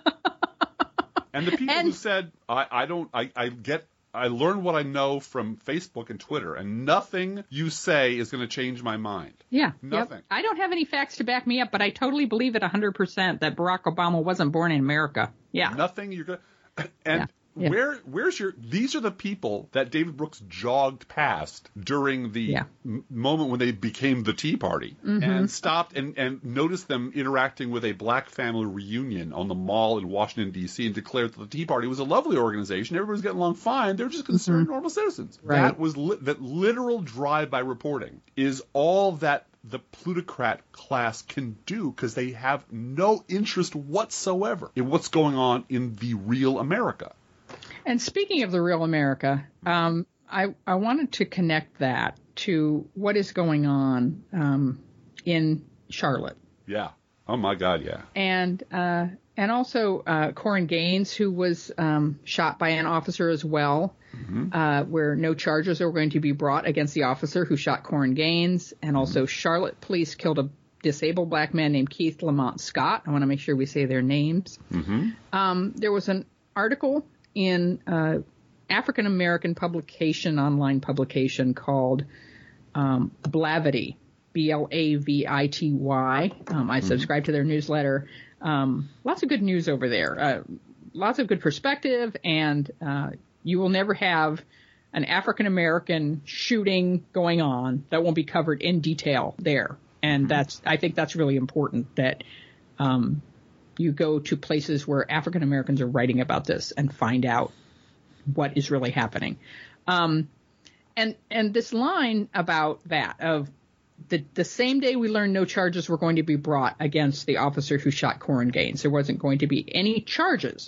And the people and, who said, I, I don't, I, I get, I learn what I know from Facebook and Twitter, and nothing you say is going to change my mind. Yeah. Nothing. Yep. I don't have any facts to back me up, but I totally believe it one hundred percent that Barack Obama wasn't born in America. Yeah. Nothing you're going to, and yeah. Yeah. Where, where's your, these are the people that David Brooks jogged past during the yeah. m- moment when they became the Tea Party mm-hmm. and stopped and, and noticed them interacting with a black family reunion on the mall in Washington, D C and declared that the Tea Party was a lovely organization. Everybody was getting along fine. They were just concerned mm-hmm. normal citizens. Right. That was li- that literal drive-by reporting is all that the plutocrat class can do because they have no interest whatsoever in what's going on in the real America. And speaking of the real America, um, I, I wanted to connect that to what is going on um, in Charlotte. Yeah. Oh, my God, yeah. And uh, and also uh, Corin Gaines, who was um, shot by an officer as well, mm-hmm. uh, where no charges are going to be brought against the officer who shot Corin Gaines. And also mm-hmm. Charlotte police killed a disabled black man named Keith Lamont Scott. I want to make sure we say their names. Mm-hmm. Um, there was an article in uh, African American publication, online publication called um, Blavity, B L A V I T Y. Um, I mm-hmm. subscribe to their newsletter. Um, lots of good news over there. Uh, lots of good perspective, and uh, you will never have an African American shooting going on that won't be covered in detail there. And mm-hmm. that's, I think that's really important that um, you go to places where African Americans are writing about this and find out what is really happening. Um, and and this line about that of the the same day we learned no charges were going to be brought against the officer who shot Corin Gaines, there wasn't going to be any charges,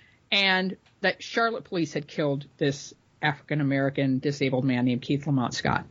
and that Charlotte police had killed this African American disabled man named Keith Lamont Scott.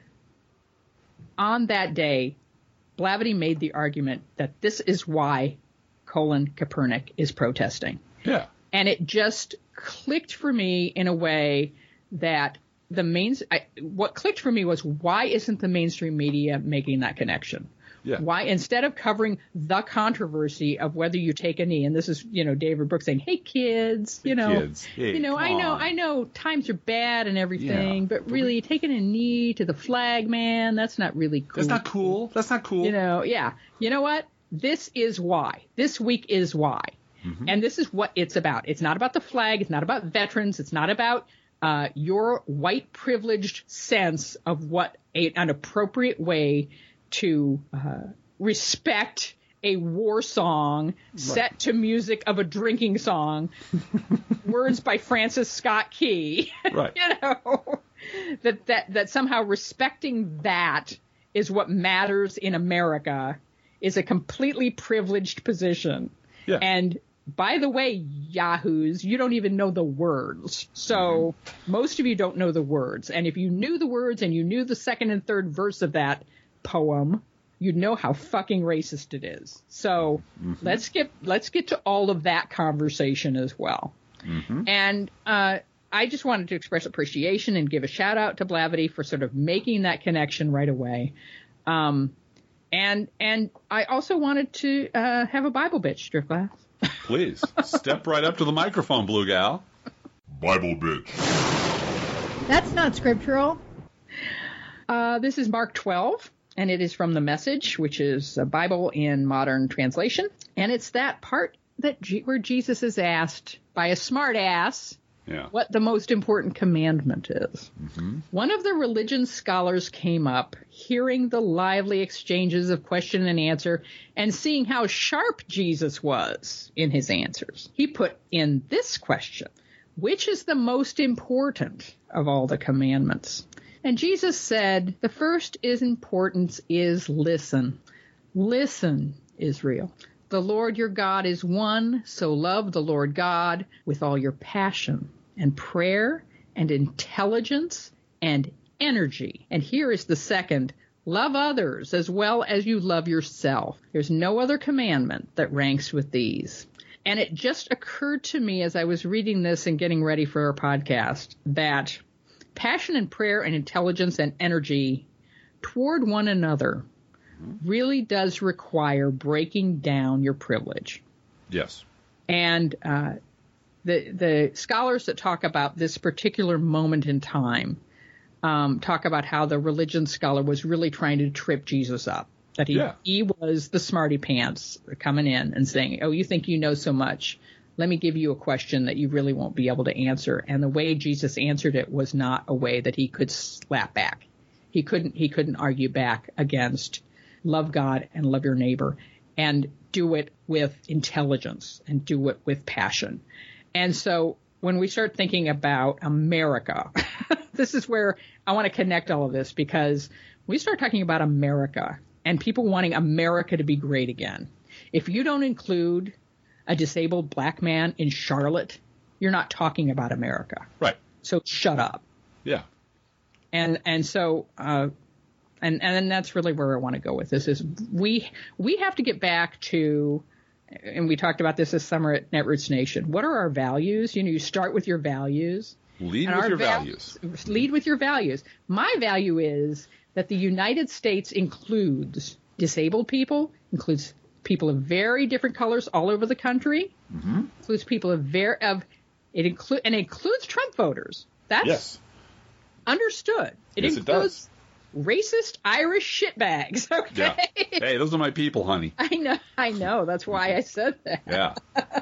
On that day, Blavity made the argument that this is why Colin Kaepernick is protesting. Yeah. And it just clicked for me in a way that the main, I, what clicked for me was, why isn't the mainstream media making that connection? Yeah. Why, instead of covering the controversy of whether you take a knee, and this is, you know, David Brooks saying, hey, kids, you know, kids. Hey, you know, I know, on. I know times are bad and everything, Yeah. but really taking a knee to the flag, man, that's not really cool. That's not cool. That's not cool. You know, yeah. You know what? This is why. This week is why. Mm-hmm. And this is what it's about. It's not about the flag. It's not about veterans. It's not about uh, your white privileged sense of what a, an appropriate way to uh, respect a war song right. set to music of a drinking song, words by Francis Scott Key. Right. You know, that, that, that somehow respecting that is what matters in America is a completely privileged position. Yeah. And by the way, yahoos, you don't even know the words. So mm-hmm. most of you don't know the words. And if you knew the words and you knew the second and third verse of that poem, you'd know how fucking racist it is. So mm-hmm. let's get let's get to all of that conversation as well. Mm-hmm. And uh, I just wanted to express appreciation and give a shout out to Blavity for sort of making that connection right away. Um, and and I also wanted to uh, have a Bible bitch, Driftglass. Please step right up to the microphone, Blue Gal. Bible bitch. That's not scriptural. Uh, this is Mark twelve, and it is from the Message, which is a Bible in modern translation. And it's that part that G- where Jesus is asked by a smart ass yeah. what the most important commandment is. Mm-hmm. One of the religion scholars came up, hearing the lively exchanges of question and answer and seeing how sharp Jesus was in his answers. He put in this question: which is the most important of all the commandments? And Jesus said, the first is importance is listen. Listen, Israel. The Lord your God is one, so love the Lord God with all your passion and prayer and intelligence and energy. And here is the second: love others as well as you love yourself. There's no other commandment that ranks with these. And it just occurred to me as I was reading this and getting ready for our podcast that passion and prayer and intelligence and energy toward one another really does require breaking down your privilege. Yes. And uh, the the scholars that talk about this particular moment in time um, talk about how the religion scholar was really trying to trip Jesus up. That he, yeah. he was the smarty pants coming in and saying, oh, you think you know so much. Let me give you a question that you really won't be able to answer. And the way Jesus answered it was not a way that he could slap back. He couldn't he couldn't argue back against love God and love your neighbor and do it with intelligence and do it with passion. And so when we start thinking about America, this is where I want to connect all of this, because we start talking about America and people wanting America to be great again. If you don't include a disabled black man in Charlotte, you're not talking about America. Right. So shut up. Yeah. And and so uh, and and that's really where I want to go with this is we we have to get back to, and we talked about this this summer at Netroots Nation. What are our values? You know, you start with your values. Lead with your values. Lead with your values. My value is that the United States includes disabled people, includes people of very different colors all over the country, mm-hmm. includes people of very of it include and it includes Trump voters. That's yes. understood. It yes, includes it does. Racist Irish shitbags. Okay. Yeah. Hey, those are my people, honey. I know. I know. That's why I said that. Yeah.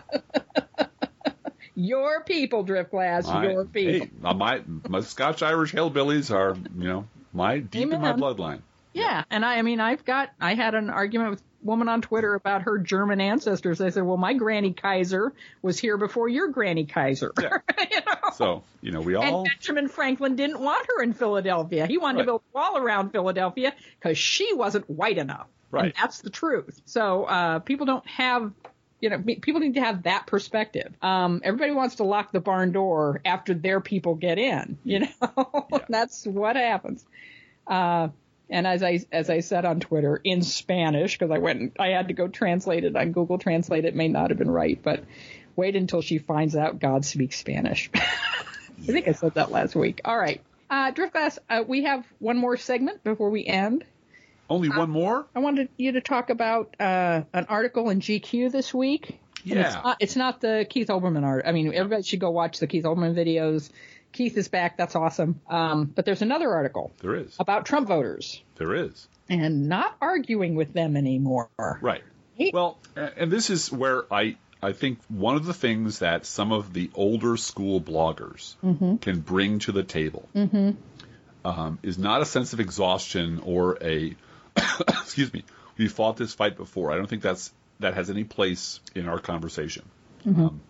Your people, Driftglass. My, your people. Hey, my my Scotch Irish hillbillies are, you know, my deep Amen. in my bloodline. Yeah, and I, I mean, I've got, I had an argument with a woman on Twitter about her German ancestors. They said, well, my Granny Kaiser was here before your Granny Kaiser. Yeah. You know? So, you know, we all. And Benjamin Franklin didn't want her in Philadelphia. He wanted right. to build a wall around Philadelphia because she wasn't white enough. Right. And that's the truth. So uh, people don't have, you know, people need to have that perspective. Um, everybody wants to lock the barn door after their people get in, you know. Yeah. That's what happens. Uh, And as I as I said on Twitter in Spanish, because I went and I had to go translate it on Google Translate. It may not have been right, but wait until she finds out God speaks Spanish. I think I said that last week. All right, uh, Driftglass, uh, we have one more segment before we end, Only one more? I wanted you to talk about uh, an article in G Q this week. And Yeah. It's not, it's not the Keith Olbermann art. I mean, everybody should go watch the Keith Olbermann videos. Keith is back. That's awesome. Um, but there's another article. There is. About Trump voters. There is. And not arguing with them anymore. Right. Well, and this is where I, I think one of the things that some of the older school bloggers mm-hmm. can bring to the table mm-hmm. um, is not a sense of exhaustion or a, excuse me, we fought this fight before. I don't think that's that has any place in our conversation. Mm-hmm. Um,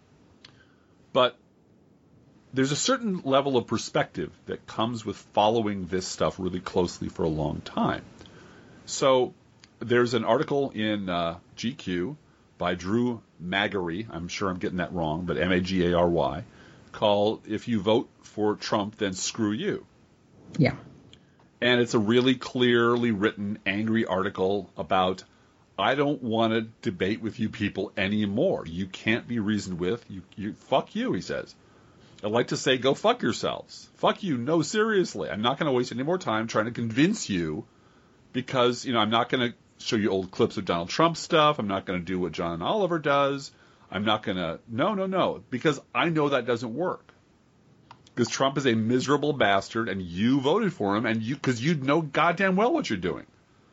but there's a certain level of perspective that comes with following this stuff really closely for a long time. So there's an article in uh, G Q by Drew Magary, I'm sure I'm getting that wrong, but M A G A R Y, called If You Vote for Trump, Then Screw You. Yeah. And it's a really clearly written, angry article about, I don't want to debate with you people anymore. You can't be reasoned with. You, you, fuck you, he says. I'd like to say, go fuck yourselves. Fuck you. No, seriously. I'm not going to waste any more time trying to convince you because, you know, I'm not going to show you old clips of Donald Trump stuff. I'm not going to do what John Oliver does. I'm not going to. No, no, no. Because I know that doesn't work. Because Trump is a miserable bastard and you voted for him and you, because you know goddamn well what you're doing.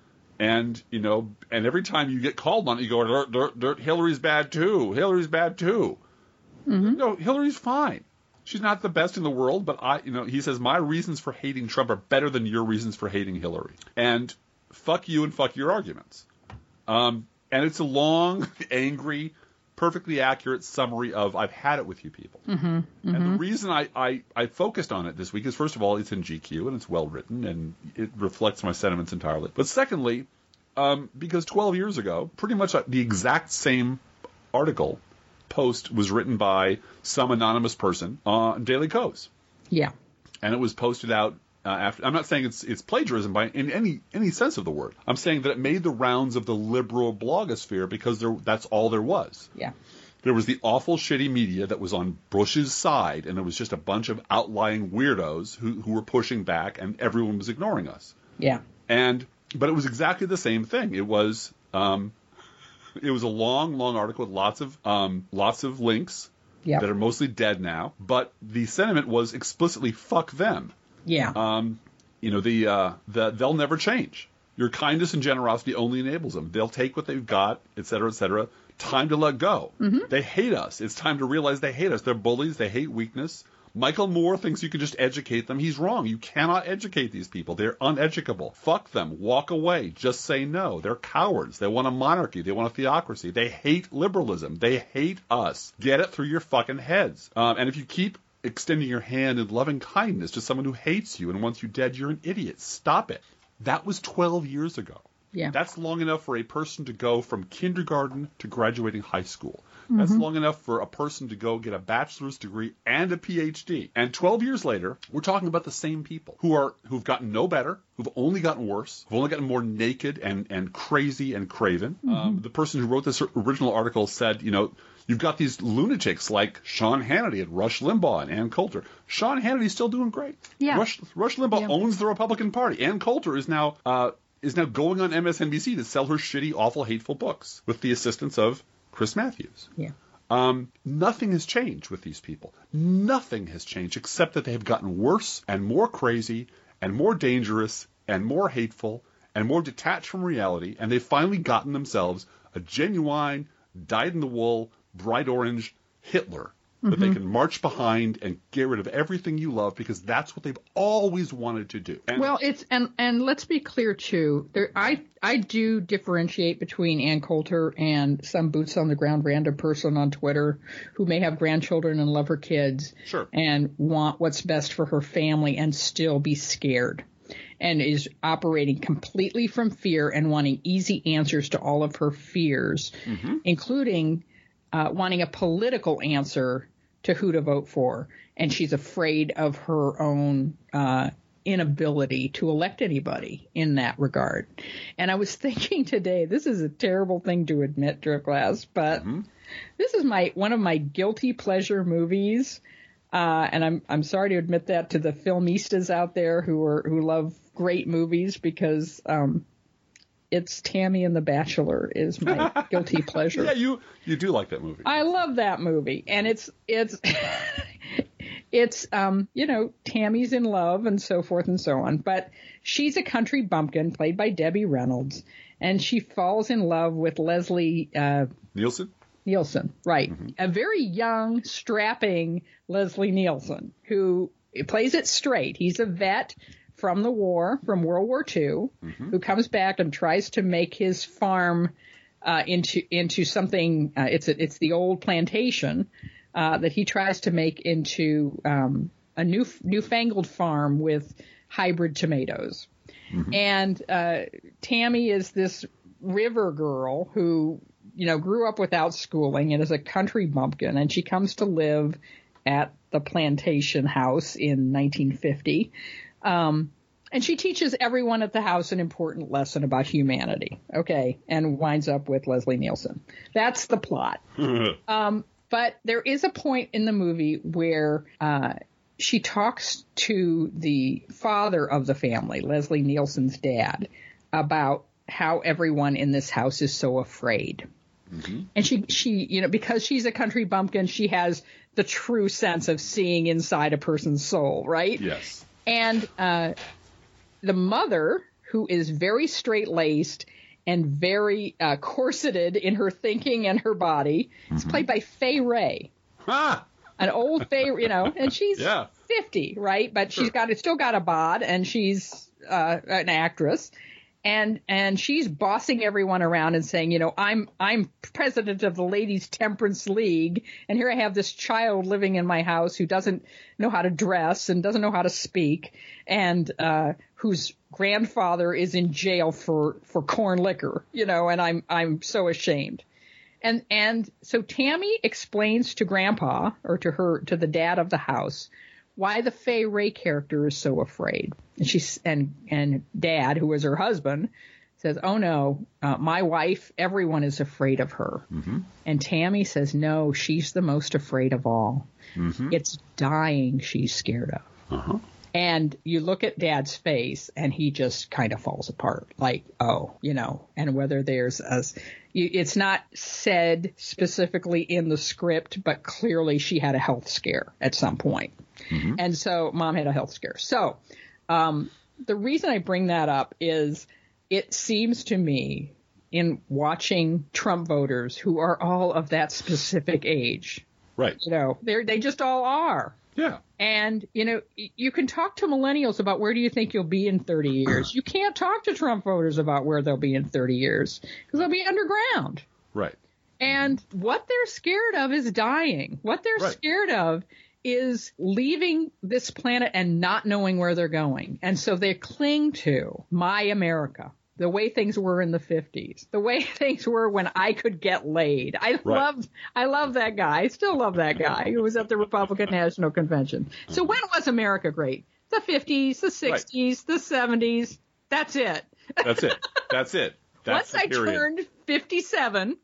And, you know, and every time you get called on it, you go, dirt, dirt, dirt, Hillary's bad too. Hillary's bad too. Mm-hmm. No, Hillary's fine. She's not the best in the world, but I, you know, he says my reasons for hating Trump are better than your reasons for hating Hillary. And fuck you and fuck your arguments. Um, and it's a long, angry, perfectly accurate summary of I've had it with you people. Mm-hmm, mm-hmm. And the reason I, I, I focused on it this week is, first of all, it's in G Q and it's well written and it reflects my sentiments entirely. But secondly, um, because twelve years ago, pretty much the exact same article post was written by some anonymous person on Daily Kos. Yeah. And it was posted out uh, after. I'm not saying it's it's plagiarism by in any any sense of the word. I'm saying that it made the rounds of the liberal blogosphere because there that's all there was. Yeah. There was the awful shitty media that was on Bush's side, and it was just a bunch of outlying weirdos who who were pushing back, and everyone was ignoring us. Yeah. And but it was exactly the same thing. It was um, it was a long, long article with lots of um, lots of links yep. that are mostly dead now. But the sentiment was explicitly "fuck them." Yeah. Um, you know the uh, the they'll never change. Your kindness and generosity only enables them. They'll take what they've got, et cetera, et cetera. Time to let go. Mm-hmm. They hate us. It's time to realize they hate us. They're bullies. They hate weakness. Michael Moore thinks you can just educate them. He's wrong. You cannot educate these people. They're uneducable. Fuck them. Walk away. Just say no. They're cowards. They want a monarchy. They want a theocracy. They hate liberalism. They hate us. Get it through your fucking heads. Um, and if you keep extending your hand in loving kindness to someone who hates you and wants you dead, you're an idiot. Stop it. That was twelve years ago. Yeah. That's long enough for a person to go from kindergarten to graduating high school. Mm-hmm. That's long enough for a person to go get a bachelor's degree and a P H D. And twelve years later, we're talking about the same people who are who've gotten no better, who've only gotten worse, who've only gotten more naked and, and crazy and craven. Mm-hmm. Um, the person who wrote this original article said, you know, you've got these lunatics like Sean Hannity and Rush Limbaugh and Ann Coulter. Sean Hannity's still doing great. Yeah. Rush, Rush Limbaugh yeah. owns the Republican Party. Ann Coulter is now uh, is now going on M S N B C to sell her shitty, awful, hateful books with the assistance of Chris Matthews. Yeah. Um, nothing has changed with these people. Nothing has changed except that they have gotten worse and more crazy and more dangerous and more hateful and more detached from reality, and they've finally gotten themselves a genuine, dyed-in-the-wool, bright orange Hitler that mm-hmm. they can march behind and get rid of everything you love because that's what they've always wanted to do. And well, it's and and let's be clear too. There, I I do differentiate between Ann Coulter and some boots on the ground random person on Twitter who may have grandchildren and love her kids, sure, and want what's best for her family and still be scared. And is operating completely from fear and wanting easy answers to all of her fears, mm-hmm. including uh, wanting a political answer to who to vote for. And she's afraid of her own uh, inability to elect anybody in that regard. And I was thinking today, this is a terrible thing to admit, Drip Glass, but mm-hmm. this is my one of my guilty pleasure movies. Uh, and I'm I'm sorry to admit that to the filmistas out there who are who love great movies because um, it's Tammy and the Bachelor is my guilty pleasure. Yeah, you you do like that movie. I love that movie, and it's it's it's um you know, Tammy's in love and so forth and so on, but she's a country bumpkin played by Debbie Reynolds, and she falls in love with Leslie uh, Nielsen. Nielsen, right? Mm-hmm. A very young, strapping Leslie Nielsen who plays it straight. He's a vet from the war, from World War Two, mm-hmm. who comes back and tries to make his farm uh, into into something. Uh, it's a, it's the old plantation uh, that he tries to make into um, a new newfangled farm with hybrid tomatoes. Mm-hmm. And uh, Tammy is this river girl who, you know, grew up without schooling and is a country bumpkin, and she comes to live at the plantation house in nineteen fifty. Um, and she teaches everyone at the house an important lesson about humanity, okay, and winds up with Leslie Nielsen. That's the plot. um, but there is a point in the movie where uh, she talks to the father of the family, Leslie Nielsen's dad, about how everyone in this house is so afraid. Mm-hmm. And she, she, you know, because she's a country bumpkin, she has the true sense of seeing inside a person's soul, right? Yes. And uh, the mother, who is very straight-laced and very uh, corseted in her thinking and her body, mm-hmm. is played by Fay Wray. Ah! An old Fay, you know, and she's yeah. fifty, right? But sure. she's got still got a bod, and she's uh, an actress. And and she's bossing everyone around and saying, you know, I'm I'm president of the Ladies Temperance League, and here I have this child living in my house who doesn't know how to dress and doesn't know how to speak, and uh, whose grandfather is in jail for, for corn liquor, you know, and I'm I'm so ashamed. And and so Tammy explains to Grandpa, or to her to the dad of the house, why the Fay Wray character is so afraid. And she's and and Dad, who is her husband, says, "Oh no, uh, my wife, everyone is afraid of her." Mm-hmm. And Tammy says, "No, she's the most afraid of all. Mm-hmm. It's dying she's scared of." Uh-huh. And you look at Dad's face, and he just kind of falls apart, like, oh, you know. And whether there's a, it's not said specifically in the script, but clearly she had a health scare at some point. Mm-hmm. And so Mom had a health scare. So um, the reason I bring that up is it seems to me, in watching Trump voters who are all of that specific age, right? You know, they they just all are. Yeah. And, you know, you can talk to millennials about where do you think you'll be in thirty years. You can't talk to Trump voters about where they'll be in thirty years because they'll be underground. Right. And mm-hmm. what they're scared of is dying. What they're right. scared of is leaving this planet and not knowing where they're going. And so they cling to my America, the way things were in the fifties, the way things were when I could get laid. I right. love I love that guy. I still love that guy who was at the Republican National Convention. So when was America great? The fifties, the sixties, right. the seventies. That's it. That's it. That's it. That's Once I period. turned fifty-seven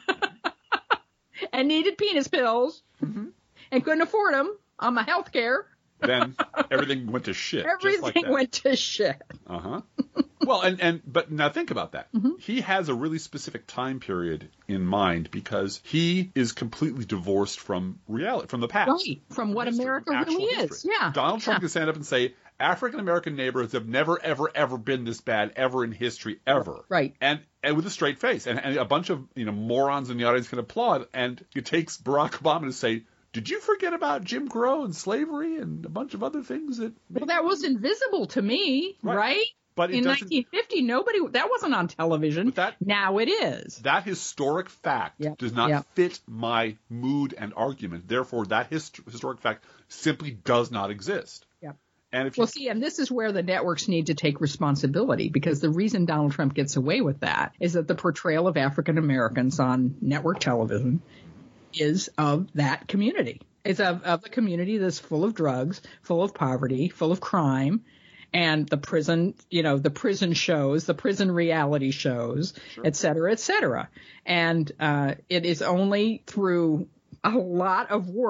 and needed penis pills mm-hmm. and couldn't afford them on my health care. Then everything went to shit. Everything just like that. went to shit. Uh-huh. Well, and, and but now think about that. Mm-hmm. He has a really specific time period in mind because he is completely divorced from reality, from the past. Right, from what history, America really is. History. Yeah. Donald Trump yeah. can stand up and say, African-American neighborhoods have never, ever, ever been this bad, ever in history, ever. Right. And and with a straight face. And, and a bunch of you know morons in the audience can applaud. And it takes Barack Obama to say, did you forget about Jim Crow and slavery and a bunch of other things that... Well, that was invisible to me, right? right? But in nineteen fifty, nobody that wasn't on television. That, now it is. That historic fact yep. does not yep. fit my mood and argument. Therefore, that hist- historic fact simply does not exist. Yep. And if you... Well, see, and this is where the networks need to take responsibility, because the reason Donald Trump gets away with that is that the portrayal of African Americans on network television is of that community. It's of, of the community that's full of drugs, full of poverty, full of crime. And the prison, you know, the prison shows, the prison reality shows, sure. et cetera, et cetera. And uh, it is only through a lot of work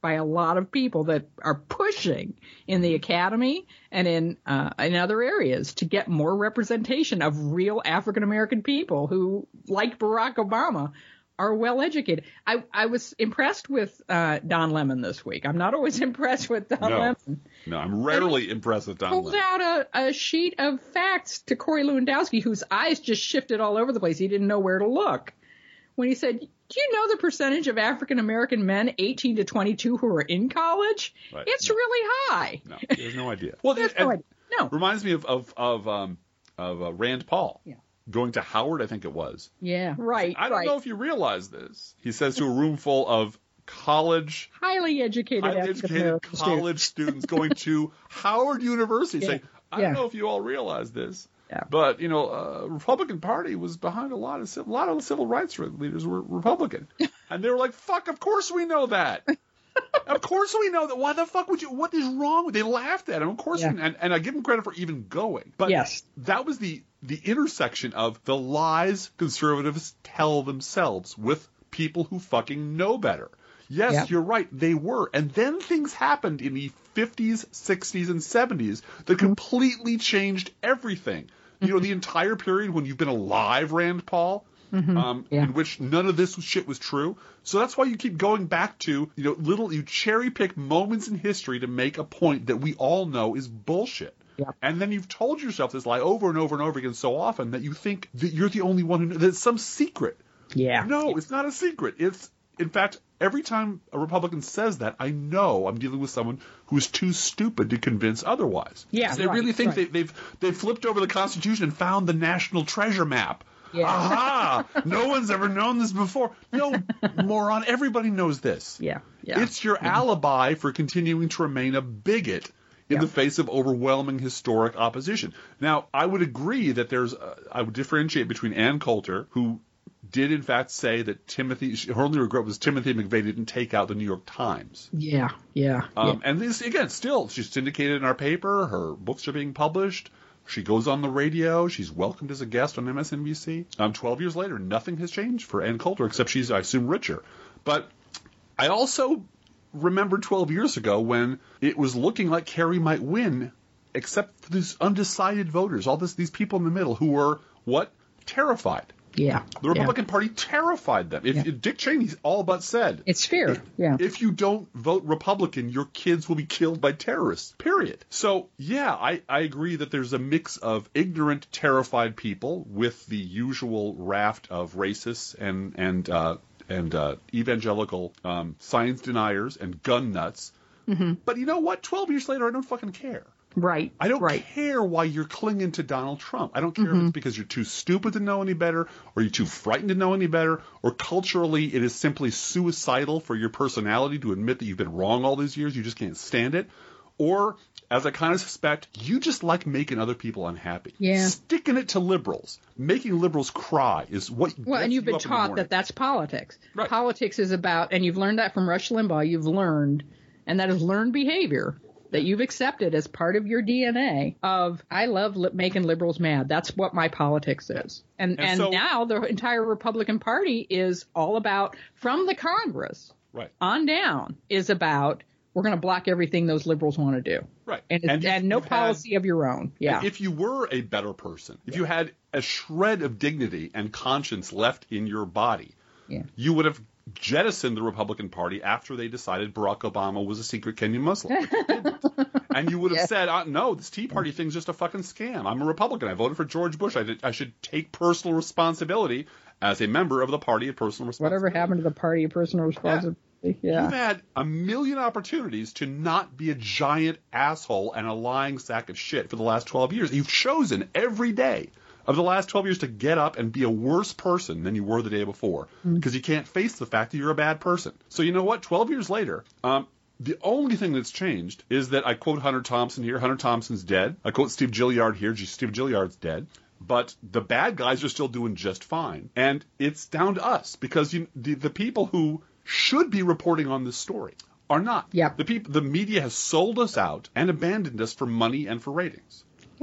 by a lot of people that are pushing in the academy and in uh, in other areas to get more representation of real African American people who, like Barack Obama, are well educated. I, I was impressed with uh, Don Lemon this week. I'm not always impressed with Don no. Lemon. No, I'm rarely impressed with Don Pulled Lemon. out a, a sheet of facts to Corey Lewandowski, whose eyes just shifted all over the place. He didn't know where to look. When he said, do you know the percentage of African American men eighteen to twenty-two who are in college? Right. It's No. really high. No, there's no idea. Well, There's it, no it idea. No. reminds me of of of, um, of uh, Rand Paul Yeah. going to Howard, I think it was. Yeah, right. I don't right. know if you realize this. He says to a room full of college, Highly educated highly African educated American college students going to Howard University, Yeah. saying, "I Yeah. don't know if you all realize this." Yeah. But, you know, uh, Republican Party was behind a lot of civ- a lot of civil rights leaders were Republican. And they were like, fuck, of course we know that. Of course we know that. Why the fuck would you? What is wrong with? They laughed at him. Of course, Yeah. we, and, and I give them credit for even going. But Yes. that was the the intersection of the lies conservatives tell themselves with people who fucking know better. Yes, Yeah. you're right. They were. And then things happened in the fifties, sixties, and seventies that completely changed everything. You know, the entire period when you've been alive, Rand Paul, um, Yeah. in which none of this shit was true. So that's why you keep going back to, you know, little, you cherry pick moments in history to make a point that we all know is bullshit. Yeah. And then you've told yourself this lie over and over and over again so often that you think that you're the only one who knows. That it's some secret. Yeah. No, it's not a secret. It's, in fact, every time a Republican says that, I know I'm dealing with someone who is too stupid to convince otherwise. Yeah, 'Cause they right, really think right. they, they've they've flipped over the Constitution and found the national treasure map. Yeah. Aha! No one's ever known this before. No, moron. Everybody knows this. Yeah. Yeah. It's your alibi for continuing to remain a bigot in Yeah. the face of overwhelming historic opposition. Now, I would agree that there's, uh, I would differentiate between Ann Coulter, who did in fact say that Timothy, her only regret was Timothy McVeigh didn't take out the New York Times. Yeah. Yeah. Um, And this, again, still, she's syndicated in our paper. Her books are being published. She goes on the radio. She's welcomed as a guest on M S N B C. Um, Twelve years later, nothing has changed for Ann Coulter, except she's, I assume, richer. But I also remember twelve years ago when it was looking like Kerry might win, except for these undecided voters, all this, these people in the middle who were, what? Terrified. Yeah. The Republican Party terrified them. If, Yeah. if Dick Cheney's all but said, It's fear. Yeah. if you don't vote Republican, your kids will be killed by terrorists, period. So, yeah, I, I agree that there's a mix of ignorant, terrified people with the usual raft of racists and, and, uh, and uh, evangelical um, science deniers and gun nuts. Mm-hmm. But you know what? twelve years later, I don't fucking care. Right. I don't right. care why you're clinging to Donald Trump. I don't care if it's because you're too stupid to know any better, or you're too frightened to know any better, or culturally it is simply suicidal for your personality to admit that you've been wrong all these years, you just can't stand it. Or, as I kind of suspect, you just like making other people unhappy. Yeah. Sticking it to liberals, making liberals cry is what Well, gets and you've you been up in the taught morning. that that's politics. Right. Politics is about, and you've learned that from Rush Limbaugh, you've learned, and that is learned behavior that you've accepted as part of your D N A of, I love li- making liberals mad. That's what my politics is. And, And and so- now the entire Republican Party is all about, from the Congress Right. on down, is about, we're going to block everything those liberals want to do. Right. And, And and, you've- no you've had- policy of your own. Yeah. If you were a better person, if you had a shred of dignity and conscience left in your body, Yeah. you would have jettisoned the Republican Party after they decided Barack Obama was a secret Kenyan Muslim. But you didn't. And you would have Yeah. said, uh, no, this Tea Party thing's just a fucking scam. I'm a Republican. I voted for George Bush. I, did, I should take personal responsibility as a member of the party of personal responsibility. Whatever happened to the party of personal responsibility. Yeah. You've had a million opportunities to not be a giant asshole and a lying sack of shit for the last twelve years. You've chosen every day of the last twelve years to get up and be a worse person than you were the day before because you can't face the fact that you're a bad person. So you know what? twelve years later, um, the only thing that's changed is that I quote Hunter Thompson here. Hunter Thompson's dead. I quote Steve Gilliard here. Steve Gilliard's dead. But the bad guys are still doing just fine. And it's down to us because you, the, the people who should be reporting on this story are not. Yep. The people, the media has sold us out and abandoned us for money and for ratings. Yep.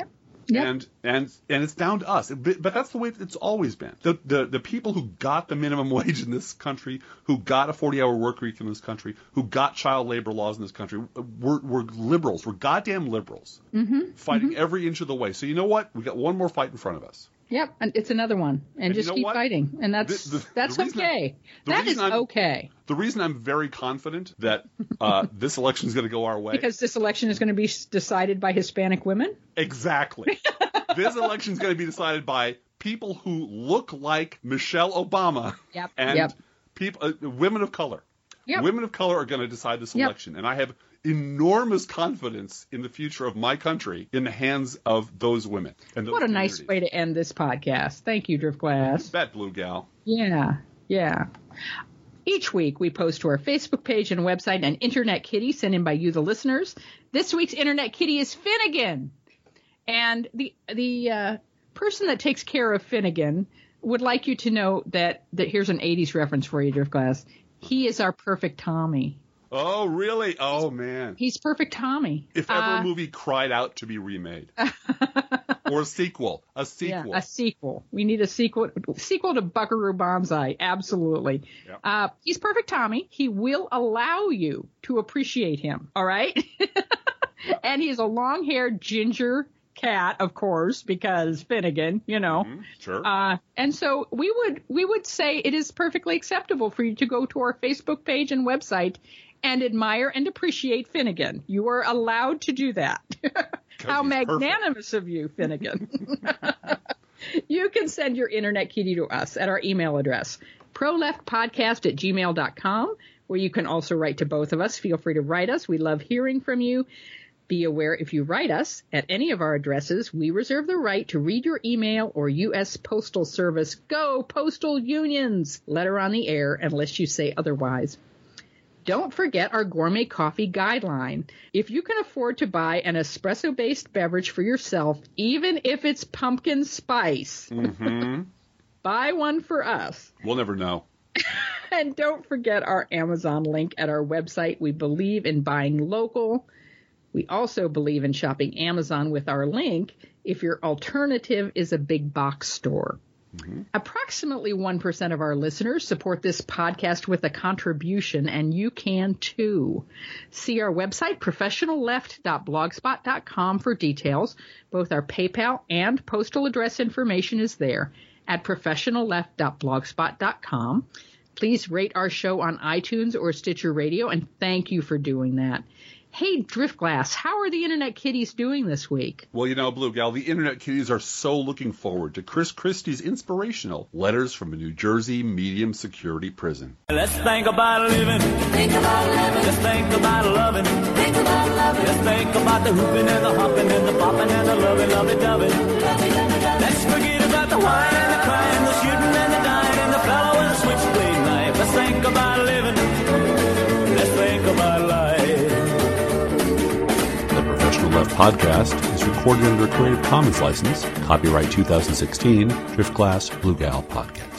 Yep. And and and it's down to us. But, but that's the way it's always been. The, the the people who got the minimum wage in this country, who got a forty-hour work week in this country, who got child labor laws in this country, we're, we're liberals. We're goddamn liberals, mm-hmm. fighting mm-hmm. every inch of the way. So you know what? We got one more fight in front of us. Yep, and it's another one, and, and just you know keep what? fighting, and that's the, the, that's the okay. I, that is I'm, okay. The reason I'm very confident that uh, this election is going to go our way because this election is going to be decided by Hispanic women. Exactly. This election is going to be decided by people who look like Michelle Obama yep. and yep. people, uh, women of color. Yep. Women of color are going to decide this yep. election, and I have enormous confidence in the future of my country in the hands of those women. And those what a nice way to end this podcast. Thank you, Driftglass. Bet, Blue Gal. Yeah, yeah. Each week, we post to our Facebook page and website an Internet Kitty sent in by you, the listeners. This week's Internet Kitty is Finnegan. And the the uh, person that takes care of Finnegan would like you to know that, that here's an eighties reference for you, Driftglass. He is our perfect Tommy. Oh, really? Oh, man. He's perfect Tommy. If ever uh, a movie cried out to be remade. Or a sequel. A sequel. Yeah, a sequel. We need a sequel sequel to Buckaroo Banzai. Absolutely. Yep. Uh, he's perfect Tommy. He will allow you to appreciate him. All right? And he's a long-haired ginger cat, of course, because Finnegan, you know. Mm-hmm, sure. Uh, and so we would we would say it is perfectly acceptable for you to go to our Facebook page and website and admire and appreciate Finnegan. You are allowed to do that. How magnanimous perfect. Of you, Finnegan. You can send your Internet Kitty to us at our email address, proleftpodcast at gmail dot com, where you can also write to both of us. Feel free to write us. We love hearing from you. Be aware if you write us at any of our addresses, we reserve the right to read your email or U S Postal Service. Go, Postal Unions! Letter on the air unless you say otherwise. Don't forget our gourmet coffee guideline. If you can afford to buy an espresso-based beverage for yourself, even if it's pumpkin spice, mm-hmm. buy one for us. We'll never know. And don't forget our Amazon link at our website. We believe in buying local. We also believe in shopping Amazon with our link if your alternative is a big box store. Mm-hmm. Approximately one percent of our listeners support this podcast with a contribution, and you can too. See our website, professional left dot blogspot dot com, for details. Both our PayPal and postal address information is there at professional left dot blogspot dot com. Please rate our show on iTunes or Stitcher Radio, and thank you for doing that. Hey, Driftglass, how are the Internet Kitties doing this week? Well, you know, Blue Gal, the Internet Kitties are so looking forward to Chris Christie's inspirational Letters from a New Jersey Medium Security Prison. Let's think about living. Think about living. Let's think about loving. Think about loving. Let's think about the hooping and the hopping and the popping and the loving, loving, loving. Let's forget about the wine and the crying, the shooting and the dying and the fellow with the switchblade knife. Let's think about living. Let's think about life. Professional Left Podcast is recorded under a Creative Commons license, copyright two thousand sixteen, Driftglass Blue Gal Podcast.